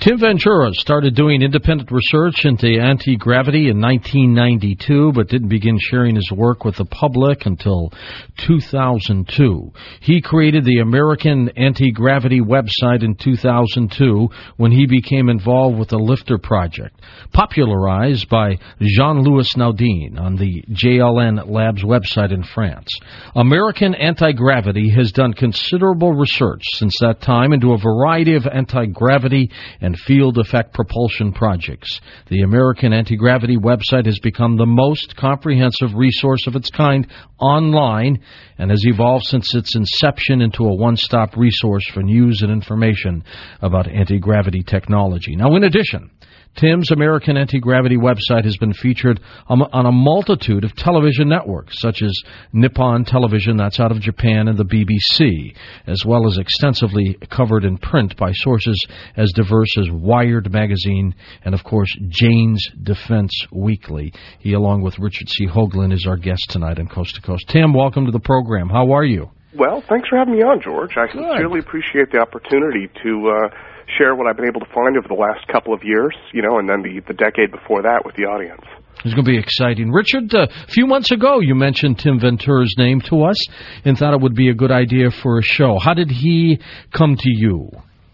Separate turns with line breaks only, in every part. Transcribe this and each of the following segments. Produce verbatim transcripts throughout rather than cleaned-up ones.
Tim Ventura started doing independent research into anti-gravity in nineteen ninety-two, but didn't begin sharing his work with the public until two thousand two. He created the American Anti-Gravity website in two thousand two when he became involved with the Lifter Project, popularized by Jean-Louis Naudin on the J L N Labs website in France. American Anti-Gravity has done considerable research since that time into a variety of anti-gravity and field effect propulsion projects. The American Anti-Gravity website has become the most comprehensive resource of its kind online and has evolved since its inception into a one-stop resource for news and information about anti-gravity technology. Now, in addition, Tim's American Anti-Gravity website has been featured on a multitude of television networks, such as Nippon Television, that's out of Japan, and the B B C, as well as extensively covered in print by sources as diverse as Wired Magazine and, of course, Jane's Defense Weekly. He, along with Richard C. Hoagland, is our guest tonight on Coast to Coast. Tim, welcome to the program. How are you?
Well, thanks for having me on, George. I Good. sincerely appreciate the opportunity to uh, share what I've been able to find over the last couple of years, you know, and then the, the decade before that with the audience.
It's going to be exciting. Richard, uh, a few months ago you mentioned Tim Ventura's name to us and thought it would be a good idea for a show. How did he come to you?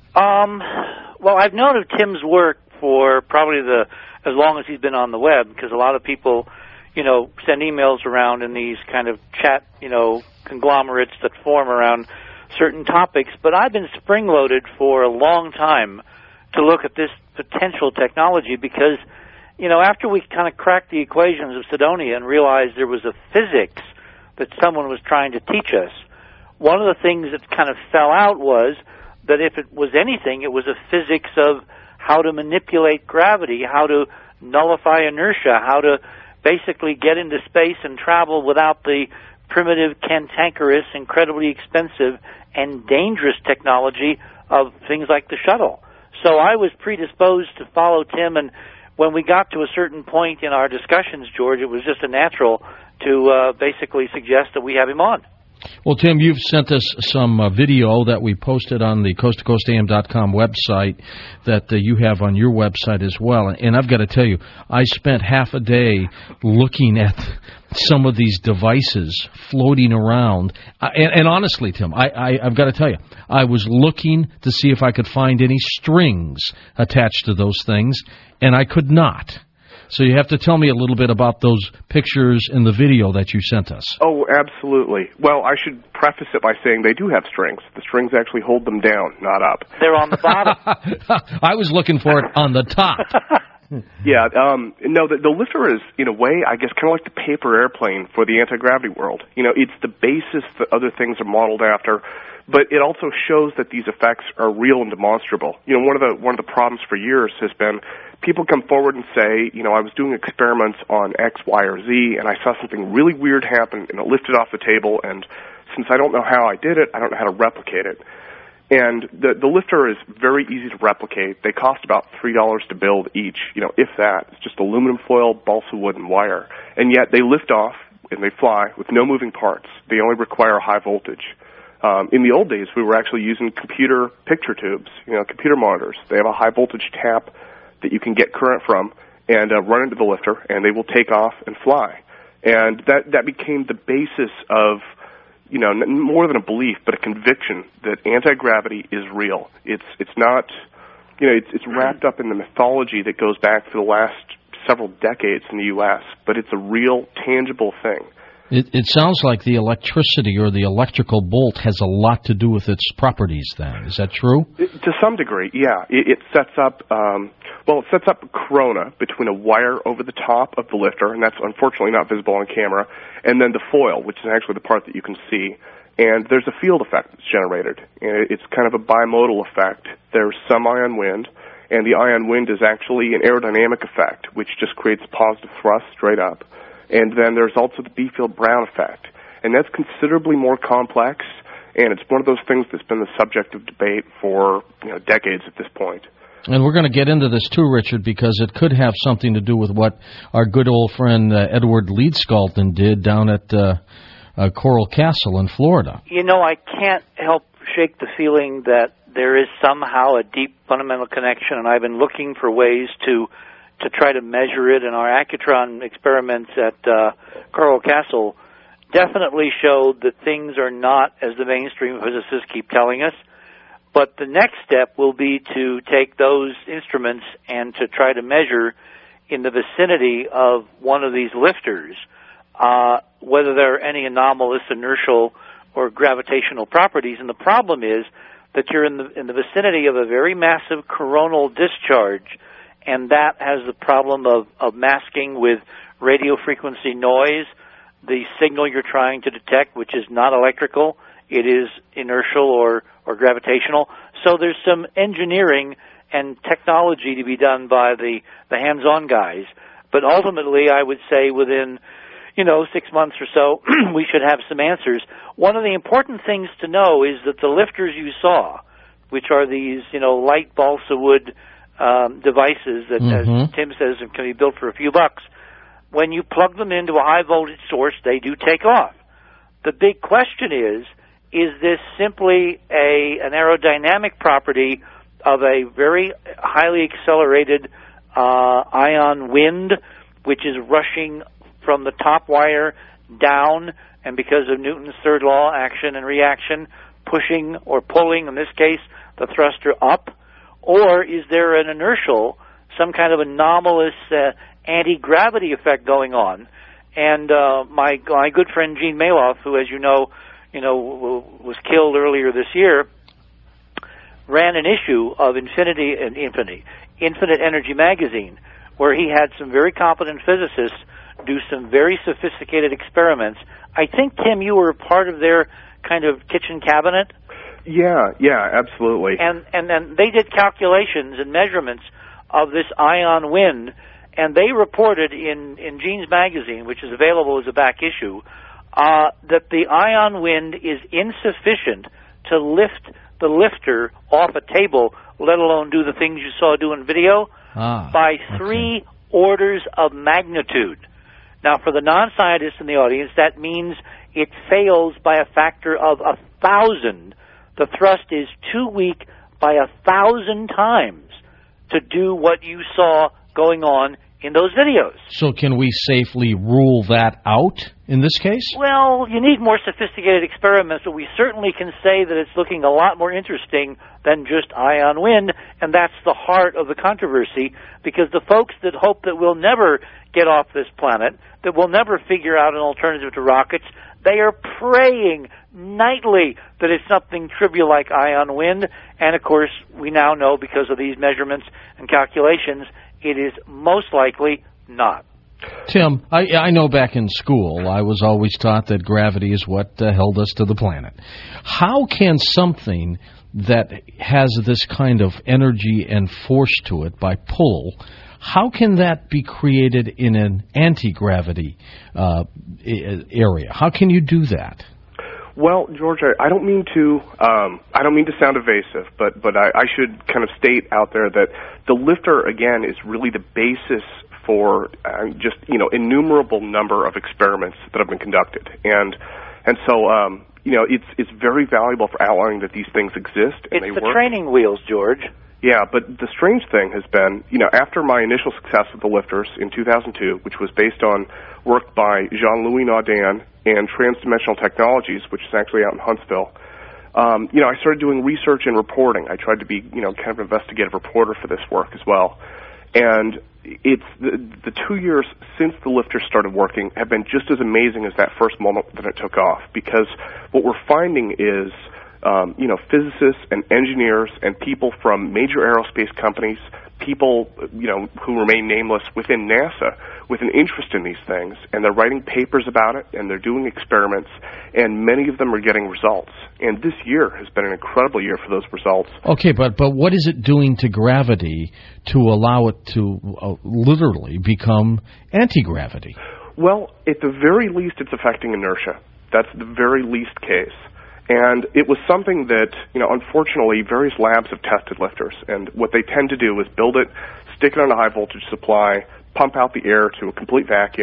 Um, well, I've known of Tim's work for probably the as long as he's been on the web, because a lot of people, you know, send emails around in these kind of chat, you know, conglomerates that form around certain topics. But I've been spring-loaded for a long time to look at this potential technology because, you know, after we kind of cracked the equations of Cydonia and realized there was a physics that someone was trying to teach us, one of the things that kind of fell out was that if it was anything, it was a physics of how to manipulate gravity, how to nullify inertia, how to basically get into space and travel without the primitive, cantankerous, incredibly expensive, and dangerous technology of things like the shuttle. So I was predisposed to follow Tim, and when we got to a certain point in our discussions, George, it was just a natural to uh, basically suggest that we have him on.
Well, Tim, you've sent us some uh, video that we posted on the coast to coast A M dot com website that uh, you have on your website as well. And I've got to tell you, I spent half a day looking at some of these devices floating around. Uh, and, and honestly, Tim, I, I, I've got to tell you, I was looking to see if I could find any strings attached to those things, and I could not. So you have to tell me a little bit about those pictures and the video that you sent us.
Oh, absolutely. Well, I should preface it by saying they do have strings. The strings actually hold them down, not up.
They're on the bottom.
I was looking for it on the top.
Yeah, um, no, the, the Lifter is, in a way, I guess, kind of like the paper airplane for the anti-gravity world. You know, it's the basis that other things are modeled after, but it also shows that these effects are real and demonstrable. You know, one of the one of the problems for years has been people come forward and say, you know, I was doing experiments on X, Y, or Z, and I saw something really weird happen, and it lifted off the table, and since I don't know how I did it, I don't know how to replicate it. And the the Lifter is very easy to replicate. They cost about three dollars to build each, you know, if that. It's just aluminum foil, balsa wood, and wire. And yet they lift off and they fly with no moving parts. They only require high voltage. Um, in the old days, we were actually using computer picture tubes, you know, computer monitors. They have a high voltage tap that you can get current from and uh, run into the Lifter, and they will take off and fly. And that that became the basis of, you know, more than a belief, but a conviction that anti-gravity is real. It's it's not, you know, it's it's wrapped up in the mythology that goes back for the last several decades in the U S, but it's a real, tangible thing.
It, it sounds like the electricity or the electrical bolt has a lot to do with its properties then. Is that true?
It, to some degree, yeah. It, it sets up, um, well, it sets up a corona between a wire over the top of the Lifter, and that's unfortunately not visible on camera, and then the foil, which is actually the part that you can see. And there's a field effect that's generated. And it's kind of a bimodal effect. There's some ion wind, and the ion wind is actually an aerodynamic effect, which just creates positive thrust straight up. And then there's also the Biefeld-Brown effect. And that's considerably more complex, and it's one of those things that's been the subject of debate for, you know, decades at this point.
And we're going to get into this too, Richard, because it could have something to do with what our good old friend uh, Edward Leedskalton did down at uh, uh, Coral Castle in Florida.
You know, I can't help shake the feeling that there is somehow a deep fundamental connection, and I've been looking for ways to to try to measure it, and our Accutron experiments at uh, Coral Castle definitely showed that things are not as the mainstream physicists keep telling us. But the next step will be to take those instruments and to try to measure in the vicinity of one of these lifters uh, whether there are any anomalous inertial or gravitational properties. And the problem is that you're in the in the vicinity of a very massive coronal discharge, and that has the problem of, of masking with radio frequency noise the signal you're trying to detect, which is not electrical. It is inertial or, or gravitational. So there's some engineering and technology to be done by the, the hands-on guys. But ultimately, I would say within, you know, six months or so, we should have some answers. One of the important things to know is that the lifters you saw, which are these, you know, light balsa wood um, devices that, mm-hmm. as Tim says, can be built for a few bucks, when you plug them into a high-voltage source, they do take off. The big question is, is this simply a an aerodynamic property of a very highly accelerated uh, ion wind, which is rushing from the top wire down, and because of Newton's third law, action and reaction, pushing or pulling, in this case, the thruster up? Or is there an inertial, some kind of anomalous uh, anti-gravity effect going on? And uh, my my good friend Gene Maloff, who, as you know, you know, was killed earlier this year, ran an issue of Infinity and Infinity, Infinite Energy magazine, where he had some very competent physicists do some very sophisticated experiments. I think, Tim, you were part of their kind of kitchen cabinet.
Yeah, yeah, absolutely.
And and then they did calculations and measurements of this ion wind, and they reported in, in Gene's magazine, which is available as a back issue, uh, that the ion wind is insufficient to lift the lifter off a table, let alone do the things you saw do in video,
ah,
by three okay. orders of magnitude. Now, for the non-scientists in the audience, that means it fails by a factor of a thousand. The thrust is too weak by a thousand times to do what you saw going on in those videos.
So can we safely rule that out in this case?
Well, you need more sophisticated experiments, but we certainly can say that it's looking a lot more interesting than just ion wind, and that's the heart of the controversy, because the folks that hope that we'll never get off this planet, that we'll never figure out an alternative to rockets, they are praying nightly that it's something trivial like ion wind, and of course, we now know because of these measurements and calculations, it is most likely not.
Tim, I, I know back in school I was always taught that gravity is what uh, held us to the planet. How can something that has this kind of energy and force to it by pull, how can that be created in an anti-gravity uh, area? How can you do that?
Well, George, I don't mean to um, I don't mean to sound evasive, but but I, I should kind of state out there that the lifter again is really the basis for uh, just you know innumerable number of experiments that have been conducted, and and so um, you know it's it's very valuable for outlining that these things exist and
it's
they
the
work.
Training wheels, George.
Yeah, but the strange thing has been, you know, after my initial success with the lifters in two thousand two, which was based on work by Jean-Louis Naudin and Transdimensional Technologies, which is actually out in Huntsville, um, you know, I started doing research and reporting. I tried to be, you know, kind of an investigative reporter for this work as well. And it's the, the two years since the lifters started working have been just as amazing as that first moment that it took off, because what we're finding is Um, you know, physicists and engineers and people from major aerospace companies, people, you know, who remain nameless within NASA with an interest in these things, and they're writing papers about it, and they're doing experiments, and many of them are getting results. And this year has been an incredible year for those results.
Okay, but, but what is it doing to gravity to allow it to uh, literally become anti-gravity?
Well, at the very least, it's affecting inertia. That's the very least case. And it was something that, you know, unfortunately, various labs have tested lifters. And what they tend to do is build it, stick it on a high-voltage supply, pump out the air to a complete vacuum,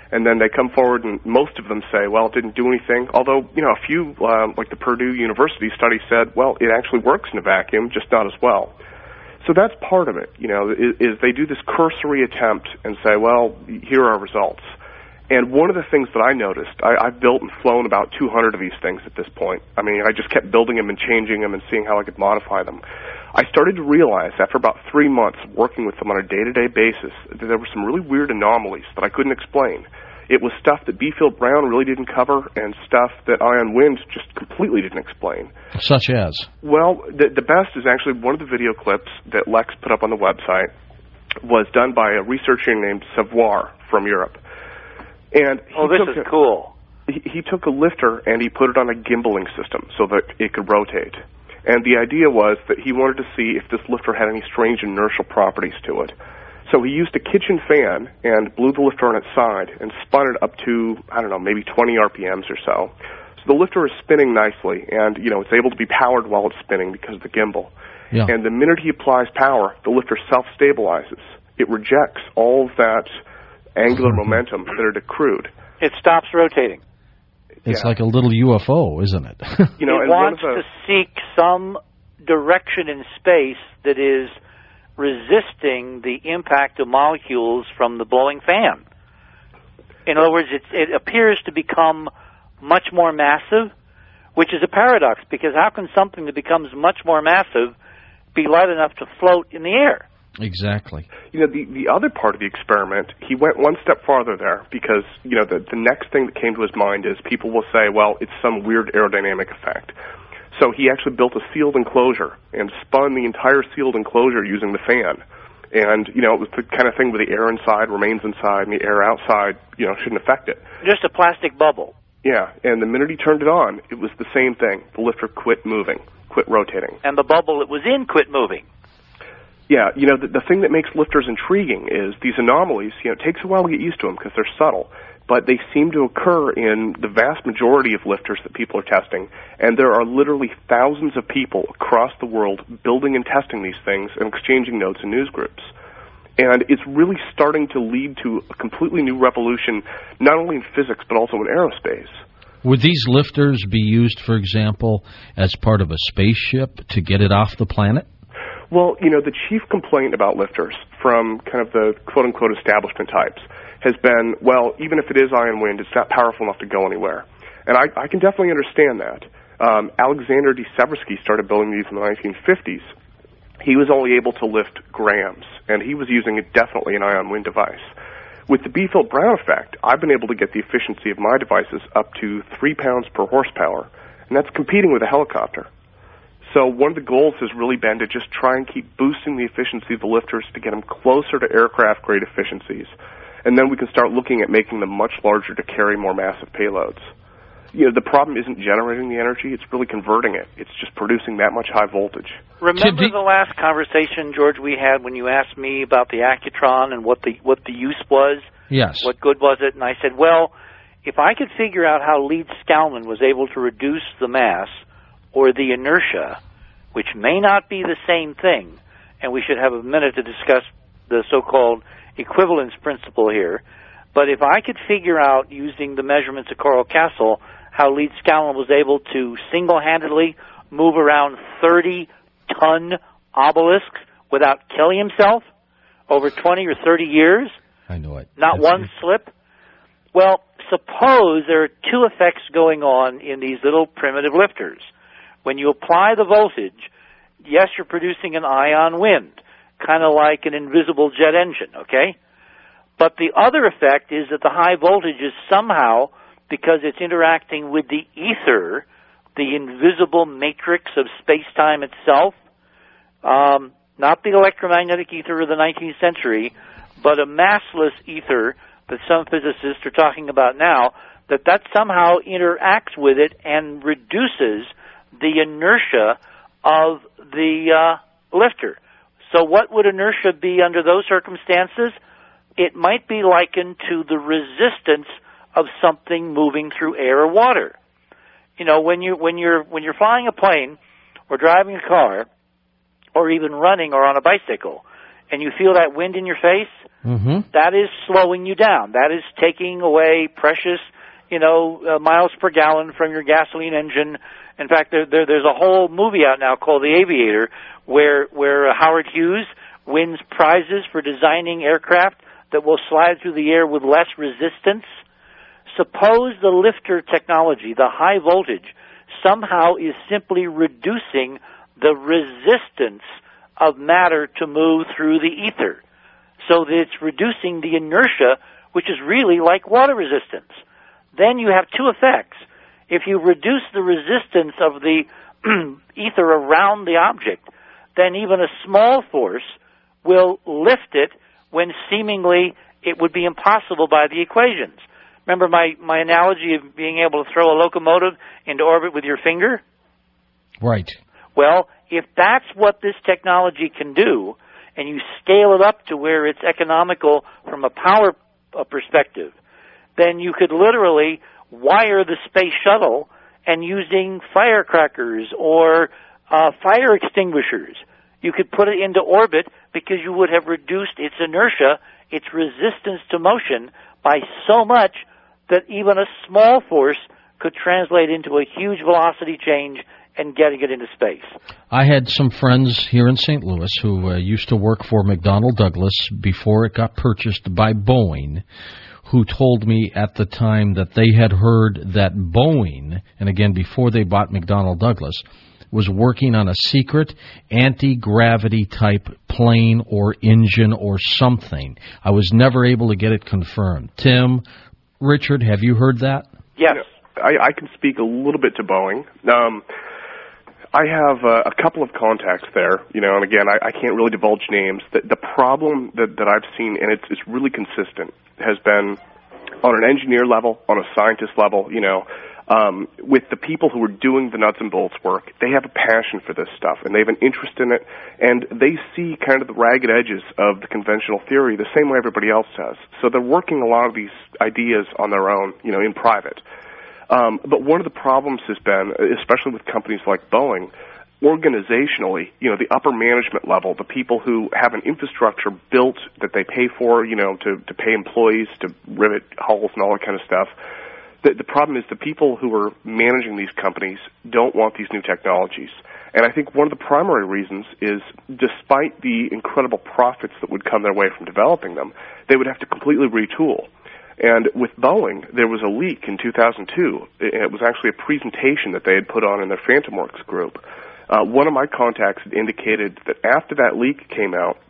And then they come forward and most of them say, well, it didn't do anything. Although, you know, a few, um, like the Purdue University study said, well, it actually works in a vacuum, just not as well. So that's part of it, you know, is, is they do this cursory attempt and say, well, here are our results. And one of the things that I noticed, I, I've built and flown about two hundred of these things at this point. I mean, I just kept building them and changing them and seeing how I could modify them. I started to realize after about three months of working with them on a day-to-day basis that there were some really weird anomalies that I couldn't explain. It was stuff that B-Field Brown really didn't cover and stuff that Ion Wind just completely didn't explain.
Such as?
Well, the, the best is actually one of the video clips that Lex put up on the website was done by a researcher named Savoir from Europe. And he
oh, this
took
is
a,
cool.
He, he took a lifter and he put it on a gimbaling system so that it could rotate. And the idea was that he wanted to see if this lifter had any strange inertial properties to it. So he used a kitchen fan and blew the lifter on its side and spun it up to, I don't know, maybe twenty R P Ms or so. So the lifter is spinning nicely, and, you know, it's able to be powered while it's spinning because of the gimbal.
Yeah.
And the minute he applies power, the lifter self-stabilizes. It rejects all of that angular momentum that it accrued.
It stops rotating.
It's
Yeah.
like a little U F O, isn't it?
You know,
it
and
wants
one of the,
to seek some direction in space that is resisting the impact of molecules from the blowing fan. In other words, it, it appears to become much more massive, which is a paradox, because how can something that becomes much more massive be light enough to float in the air?
Exactly.
You know, the, the other part of the experiment, he went one step farther there because, you know, the, the next thing that came to his mind is people will say, well, it's some weird aerodynamic effect. So he actually built a sealed enclosure and spun the entire sealed enclosure using the fan. And, you know, it was the kind of thing where the air inside remains inside and the air outside, you know, shouldn't affect it.
Just a plastic bubble.
Yeah, and the minute he turned it on, it was the same thing. The lifter quit moving, quit rotating.
And the bubble it was in quit moving.
Yeah, you know, the, the thing that makes lifters intriguing is these anomalies, you know, it takes a while to get used to them because they're subtle, but they seem to occur in the vast majority of lifters that people are testing, and there are literally thousands of people across the world building and testing these things and exchanging notes in news groups. And it's really starting to lead to a completely new revolution, not only in physics, but also in aerospace.
Would these lifters be used, for example, as part of a spaceship to get it off the planet?
Well, you know, the chief complaint about lifters from kind of the quote-unquote establishment types has been, well, even if it is ion wind, it's not powerful enough to go anywhere. And I, I can definitely understand that. Um, Alexander de Seversky started building these in the nineteen fifties. He was only able to lift grams, and he was using a, definitely an ion wind device. With the B-Field Brown effect, I've been able to get the efficiency of my devices up to three pounds per horsepower, and that's competing with a helicopter. So one of the goals has really been to just try and keep boosting the efficiency of the lifters to get them closer to aircraft-grade efficiencies. And then we can start looking at making them much larger to carry more massive payloads. You know, the problem isn't generating the energy, it's really converting it. It's just producing that much high voltage.
Remember the last conversation, George, we had when you asked me about the Accutron and what the what the use was?
Yes.
What good was it? And I said, well, if I could figure out how Leeds-Skalman was able to reduce the mass or the inertia, which may not be the same thing, and we should have a minute to discuss the so-called equivalence principle here, but if I could figure out, using the measurements of Coral Castle, how Leeds-Skalman was able to single-handedly move around thirty-ton obelisks without killing himself over twenty or thirty years,
I know it.
not
That's
one
it.
slip, well, suppose there are two effects going on in these little primitive lifters. When you apply the voltage, yes, you're producing an ion wind, kind of like an invisible jet engine, okay? But the other effect is that the high voltage is somehow, because it's interacting with the ether, the invisible matrix of space-time itself, um, not the electromagnetic ether of the nineteenth century, but a massless ether that some physicists are talking about now, that that somehow interacts with it and reduces the inertia of the uh, lifter. So what would inertia be under those circumstances? It might be likened to the resistance of something moving through air or water. You know, when you when you're when you're flying a plane or driving a car or even running or on a bicycle, and you feel that wind in your face,
mm-hmm.
that is slowing you down. That is taking away precious, you know, uh, miles per gallon from your gasoline engine. In fact, there, there, there's a whole movie out now called The Aviator, where where uh, Howard Hughes wins prizes for designing aircraft that will slide through the air with less resistance. Suppose the lifter technology, the high voltage, somehow is simply reducing the resistance of matter to move through the ether, so that it's reducing the inertia, which is really like water resistance. Then you have two effects. If you reduce the resistance of the ether around the object, then even a small force will lift it when seemingly it would be impossible by the equations. Remember my, my analogy of being able to throw a locomotive into orbit with your finger?
Right.
Well, if that's what this technology can do, and you scale it up to where it's economical from a power uh, perspective, then you could literally wire the space shuttle and using firecrackers or uh, fire extinguishers, you could put it into orbit because you would have reduced its inertia, its resistance to motion, by so much that even a small force could translate into a huge velocity change and getting it into space.
I had some friends here in Saint Louis who uh, used to work for McDonnell Douglas before it got purchased by Boeing, who told me at the time that they had heard that Boeing, and again before they bought McDonnell Douglas, was working on a secret anti-gravity type plane or engine or something. I was never able to get it confirmed. Tim, Richard, have you heard that?
Yes.
I, I can speak a little bit to Boeing. Um, I have uh, a couple of contacts there, you know, and again, I, I can't really divulge names. The, the problem that, that I've seen, and it's, it's really consistent, has been on an engineer level, on a scientist level, you know, um, with the people who are doing the nuts and bolts work. They have a passion for this stuff, and they have an interest in it, and they see kind of the ragged edges of the conventional theory the same way everybody else does. So they're working a lot of these ideas on their own, you know, in private. Um, but one of the problems has been, especially with companies like Boeing, organizationally, you know, the upper management level, the people who have an infrastructure built that they pay for, you know, to, to pay employees to rivet hulls and all that kind of stuff. The, the problem is the people who are managing these companies don't want these new technologies. And I think one of the primary reasons is, despite the incredible profits that would come their way from developing them, they would have to completely retool. And with Boeing, there was a leak in two thousand two. It was actually a presentation that they had put on in their PhantomWorks group. Uh, one of my contacts had indicated that after that leak came out,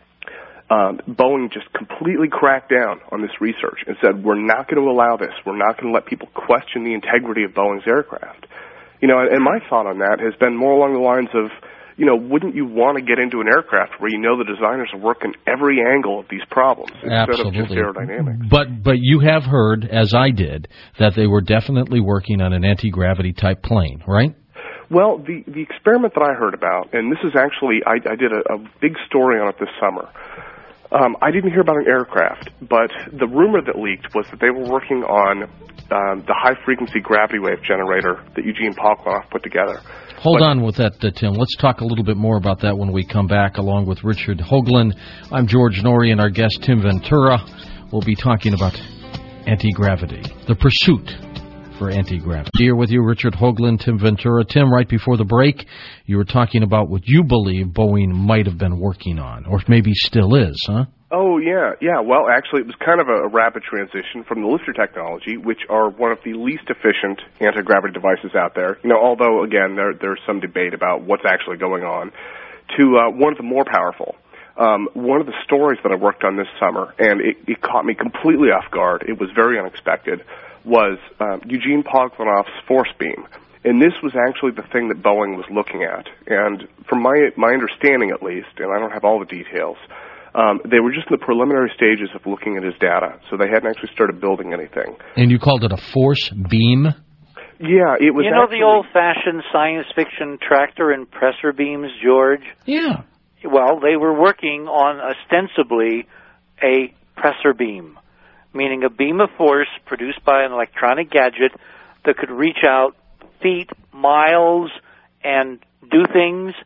um, Boeing just completely cracked down on this research and said, we're not going to allow this. We're not going to let people question the integrity of Boeing's aircraft. You know, and, and my thought on that has been more along the lines of, you know, wouldn't you want to get into an aircraft where you know the designers are working every angle of these problems instead
Absolutely.
of just aerodynamics?
But but you have heard, as I did, that they were definitely working on an anti-gravity type plane, right?
Well, the, the experiment that I heard about, and this is actually, I, I did a, a big story on it this summer. Um, I didn't hear about an aircraft, but the rumor that leaked was that they were working on um, the high-frequency gravity wave generator that Eugene Polkloff put together.
Hold
but,
on with that, uh, Tim. Let's talk a little bit more about that when we come back, along with Richard Hoagland. I'm George Norrie, and our guest, Tim Ventura. We'll be talking about anti-gravity, the pursuit for anti-gravity. Here with you, Richard Hoagland, Tim Ventura. Tim, right before the break, you were talking about what you believe Boeing might have been working on, or maybe still is, huh?
Oh, yeah, yeah. Well, actually, it was kind of a, a rapid transition from the lifter technology, which are one of the least efficient anti-gravity devices out there. You know, although, again, there, there's some debate about what's actually going on, to uh, one of the more powerful. Um, one of the stories that I worked on this summer, and it, it caught me completely off guard, it was very unexpected, was uh, Eugene Polkloff's force beam. And this was actually the thing that Boeing was looking at. And from my my understanding, at least, and I don't have all the details, Um, they were just in the preliminary stages of looking at his data, so they hadn't actually started building anything.
And you called it a force beam?
Yeah, it was.
You know
actually...
the old-fashioned science fiction tractor and pressor beams, George?
Yeah.
Well, they were working on ostensibly a pressor beam, meaning a beam of force produced by an electronic gadget that could reach out feet, miles, and do things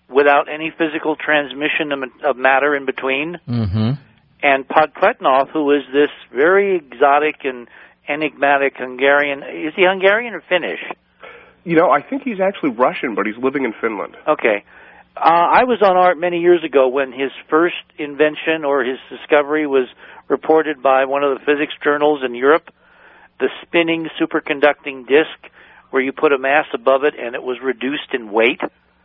without any physical transmission of matter in between.
Mm-hmm.
And Podkletnov, who is this very exotic and enigmatic Hungarian, is he Hungarian or Finnish?
You know, I think he's actually Russian, but he's living in Finland.
Okay. Uh, I was on Art many years ago when his first invention or his discovery was reported by one of the physics journals in Europe, the spinning superconducting disk, where you put a mass above it and it was reduced in weight,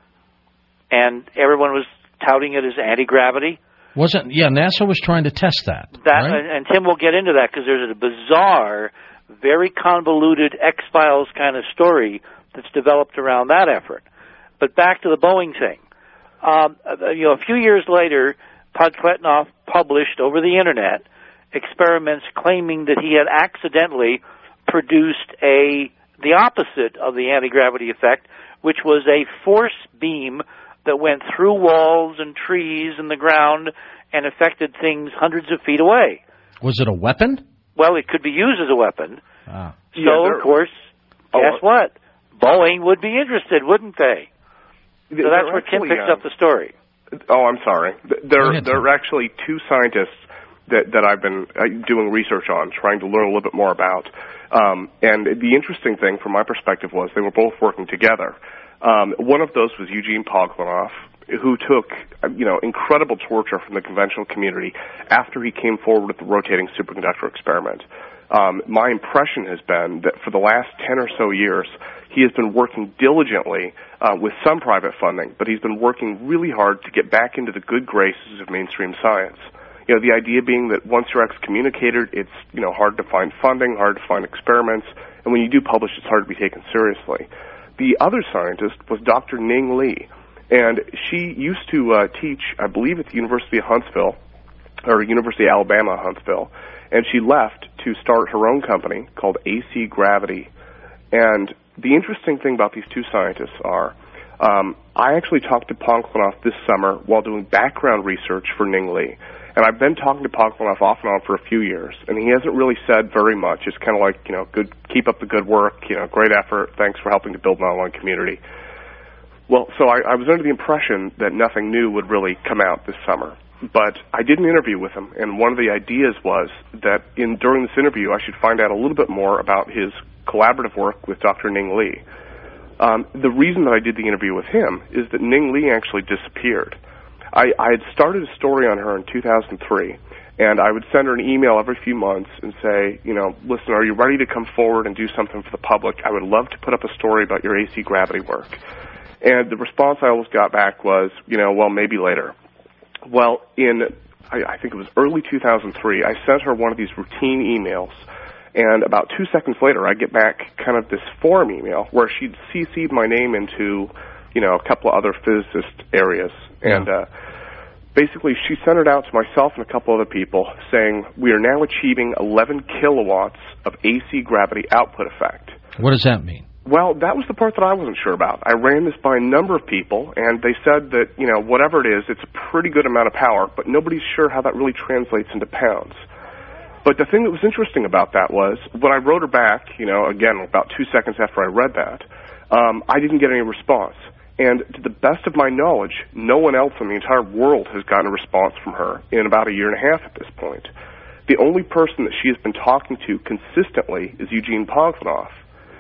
and everyone was touting it as anti-gravity.
Wasn't yeah? NASA was trying to test that.
That
right?
and, and Tim will get into that because there's a bizarre, very convoluted X-Files kind of story that's developed around that effort. But back to the Boeing thing. Um, you know, a few years later, Podkletnov published over the internet experiments claiming that he had accidentally produced a the opposite of the anti-gravity effect, which was a force beam that went through walls and trees and the ground and affected things hundreds of feet away.
Was it a weapon?
Well, it could be used as a weapon.
Ah.
So,
yeah,
of course,
oh,
guess what? Boeing would be interested, wouldn't they? So that's where Tim picks
uh,
up the story.
Oh, I'm sorry. There,
ahead,
there are actually two scientists that, that I've been doing research on, trying to learn a little bit more about. Um, and the interesting thing from my perspective was they were both working together. Um, one of those was Eugene Podkletnov, who took, you know, incredible torture from the conventional community after he came forward with the rotating superconductor experiment. Um, my impression has been that for the last ten or so years, he has been working diligently uh, with some private funding, but he's been working really hard to get back into the good graces of mainstream science. You know, the idea being that once you're excommunicated, it's, you know, hard to find funding, hard to find experiments, and when you do publish, it's hard to be taken seriously. The other scientist was Doctor Ning Li, and she used to uh, teach, I believe, at the University of Huntsville, or University of Alabama, Huntsville, and she left to start her own company called A C Gravity. And the interesting thing about these two scientists are, um, I actually talked to Podkletnov this summer while doing background research for Ning Li. And I've been talking to Podkletnov off and on for a few years, and he hasn't really said very much. It's kind of like, you know, good, keep up the good work, you know, great effort, thanks for helping to build an online community. Well, so I, I was under the impression that nothing new would really come out this summer. But I did an interview with him, and one of the ideas was that in during this interview I should find out a little bit more about his collaborative work with Doctor Ning Li. Um, the reason that I did the interview with him is that Ning Li actually disappeared. I, I had started a story on her in two thousand three, and I would send her an email every few months and say, you know, listen, are you ready to come forward and do something for the public? I would love to put up a story about your A C Gravity work. And the response I always got back was, you know, well, maybe later. Well, in, I, I think it was early two thousand three, I sent her one of these routine emails, and about two seconds later, I get back kind of this forum email where she'd C C'd my name into, you know, a couple of other physicist areas.
Yeah.
And uh, basically, she sent it out to myself and a couple other people saying, we are now achieving eleven kilowatts of A C gravity output effect.
What does that mean?
Well, that was the part that I wasn't sure about. I ran this by a number of people, and they said that, you know, whatever it is, it's a pretty good amount of power, but nobody's sure how that really translates into pounds. But the thing that was interesting about that was, when I wrote her back, you know, again, about two seconds after I read that, um, I didn't get any response. And to the best of my knowledge, no one else in the entire world has gotten a response from her in about a year and a half at this point. The only person that she has been talking to consistently is Eugene Podkletnov.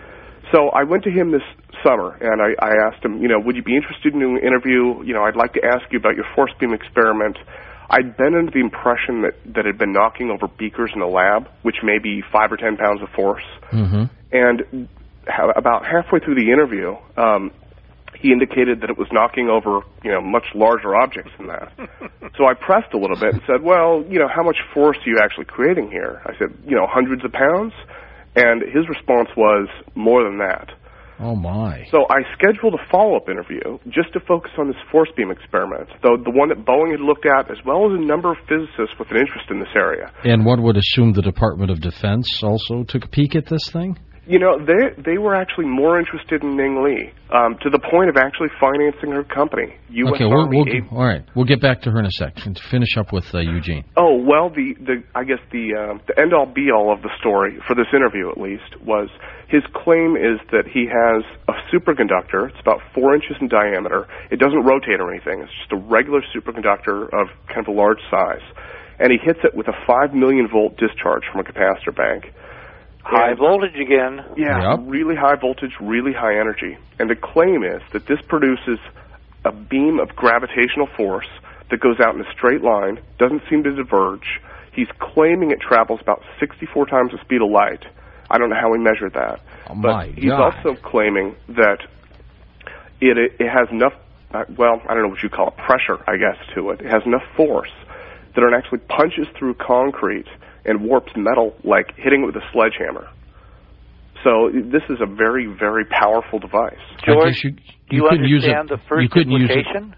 So I went to him this summer, and I, I asked him, you know, would you be interested in an interview? You know, I'd like to ask you about your force beam experiment. I'd been under the impression that, that it had been knocking over beakers in a lab, which may be five or ten pounds of force.
Mm-hmm.
And ha- about halfway through the interview, um, he indicated that it was knocking over, you know, much larger objects than that. So I pressed a little bit and said, well, you know, how much force are you actually creating here? I said, you know, hundreds of pounds? And his response was, more than that.
Oh, my.
So I scheduled a follow-up interview just to focus on this force beam experiment, though the one that Boeing had looked at, as well as a number of physicists with an interest in this area.
And one would assume the Department of Defense also took a peek at this thing?
You know, they they were actually more interested in Ning Li, um, to the point of actually financing her company. U S
Okay, we'll,
Army
we'll,
aid-
all right. We'll get back to her in a second. To finish up with uh, Eugene.
Oh, well, the, the I guess the uh, the end-all be-all of the story, for this interview at least, was his claim is that he has a superconductor. It's about four inches in diameter. It doesn't rotate or anything. It's just a regular superconductor of kind of a large size. And he hits it with a five million volt discharge from a capacitor bank.
High
And-
voltage again.
Yeah,
Yep.
really high voltage, really high energy. And the claim is that this produces a beam of gravitational force that goes out in a straight line, doesn't seem to diverge. He's claiming it travels about sixty-four times the speed of light. I don't know how he measured that.
Oh,
but
my
he's
God.
also claiming that it, it, it has enough, uh, well, I don't know what you call it, pressure, I guess, to it. It has enough force that it actually punches through concrete and warps metal like hitting it with a sledgehammer. So this is a very, very powerful device.
I
George,
guess you,
do
you
you
couldn't use
understand
it.
the first
you couldn't use it.
implication?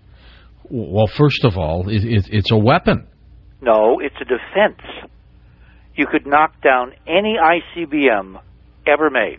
Well, first of all, it, it, it's a weapon.
No, it's a defense. You could knock down any I C B M ever made,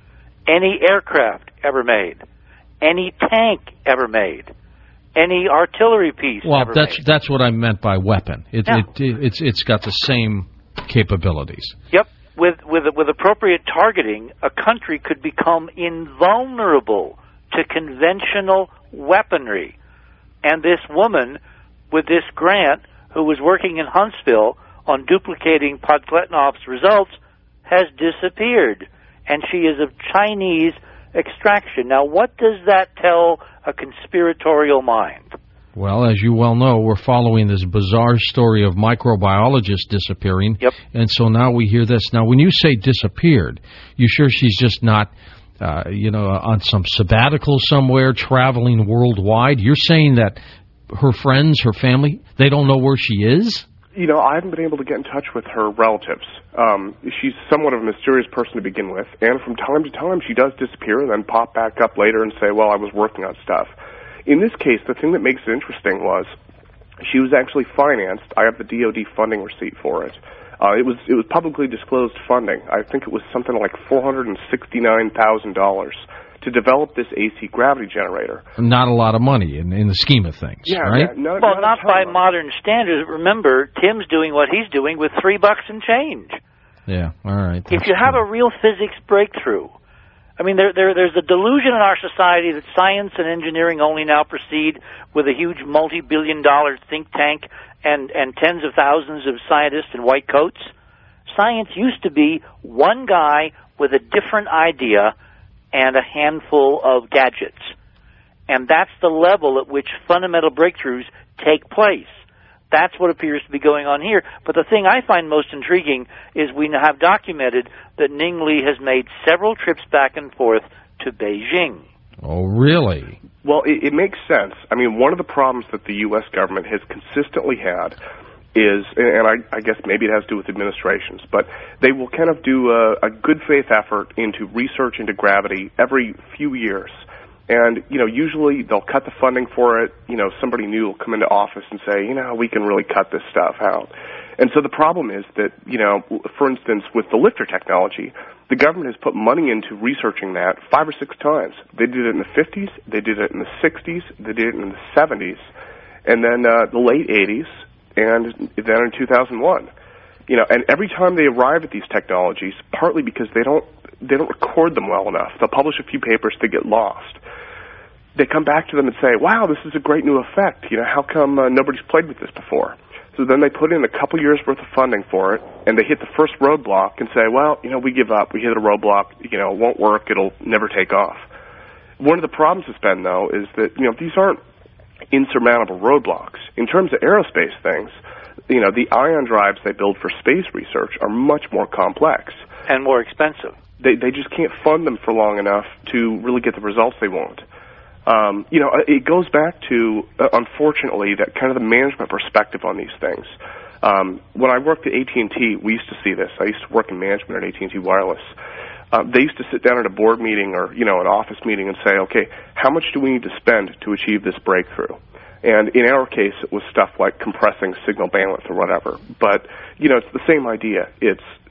any aircraft ever made, any tank ever made, any artillery piece
Well,
ever
that's
made.
that's what I meant by weapon. It,
Yeah.
it, it it's it's got the same capabilities.
Yep. With with with appropriate targeting, a country could become invulnerable to conventional weaponry. And this woman, with this grant, who was working in Huntsville on duplicating Podkletnov's results, has disappeared, and she is of Chinese extraction. Now, what does that tell a conspiratorial mind?
Well, as you well know, we're following this bizarre story of microbiologists disappearing.
Yep.
And so now we hear this. Now, when you say disappeared, you sure she's just not, uh, you know, on some sabbatical somewhere, traveling worldwide? You're saying that her friends, her family, they don't know where she is?
You know, I haven't been able to get in touch with her relatives. Um, she's somewhat of a mysterious person to begin with, and from time to time she does disappear and then pop back up later and say, well, I was working on stuff. In this case, the thing that makes it interesting was she was actually financed. I have the D O D funding receipt for it. Uh, it was it was publicly disclosed funding. I think it was something like four hundred sixty-nine thousand dollars to develop this A C gravity generator.
Not a lot of money in, in the scheme of things,
Yeah,
right?
yeah, not,
Well,
not,
not
a ton
by
of money.
modern standards. Remember, Tim's doing what he's doing with three bucks and change.
Yeah, all right.
If you have a real physics breakthrough, I mean, there, there, there's a delusion in our society that science and engineering only now proceed with a huge multi-billion dollar think tank and, and tens of thousands of scientists in white coats. Science used to be one guy with a different idea and a handful of gadgets. And that's the level at which fundamental breakthroughs take place. That's what appears to be going on here. But the thing I find most intriguing is we have documented that Ning Li has made several trips back and forth to Beijing.
Oh, really?
Well, it, it makes sense. I mean, one of the problems that the U S government has consistently had is, and I, I guess maybe it has to do with administrations, but they will kind of do a, a good faith effort into research into gravity every few years. And, you know, usually they'll cut the funding for it. You know, somebody new will come into office and say, you know, we can really cut this stuff out. And so the problem is that, you know, for instance, with the lifter technology, the government has put money into researching that five or six times. They did it in the fifties, they did it in the sixties, they did it in the seventies, and then uh, the late eighties, and then in two thousand one. You know, and every time they arrive at these technologies, partly because they don't they don't record them well enough. They'll publish a few papers, they get lost. They come back to them and say, wow, this is a great new effect. You know, how come uh, nobody's played with this before? So then they put in a couple years' worth of funding for it, and they hit the first roadblock and say, well, you know, we give up. We hit a roadblock. You know, it won't work. It'll never take off. One of the problems has been, though, is that, you know, these aren't insurmountable roadblocks. In terms of aerospace things, you know, the ion drives they build for space research are much more complex.
And more expensive.
They, they just can't fund them for long enough to really get the results they want. Um, you know, it goes back to, uh, unfortunately, that kind of the management perspective on these things. Um, when I worked at A T and T, we used to see this. I used to work in management at A T and T Wireless. Uh, they used to sit down at a board meeting or, you know, an office meeting and say, okay, how much do we need to spend to achieve this breakthrough? And in our case, it was stuff like compressing signal bandwidth or whatever. But, you know, it's the same idea. It's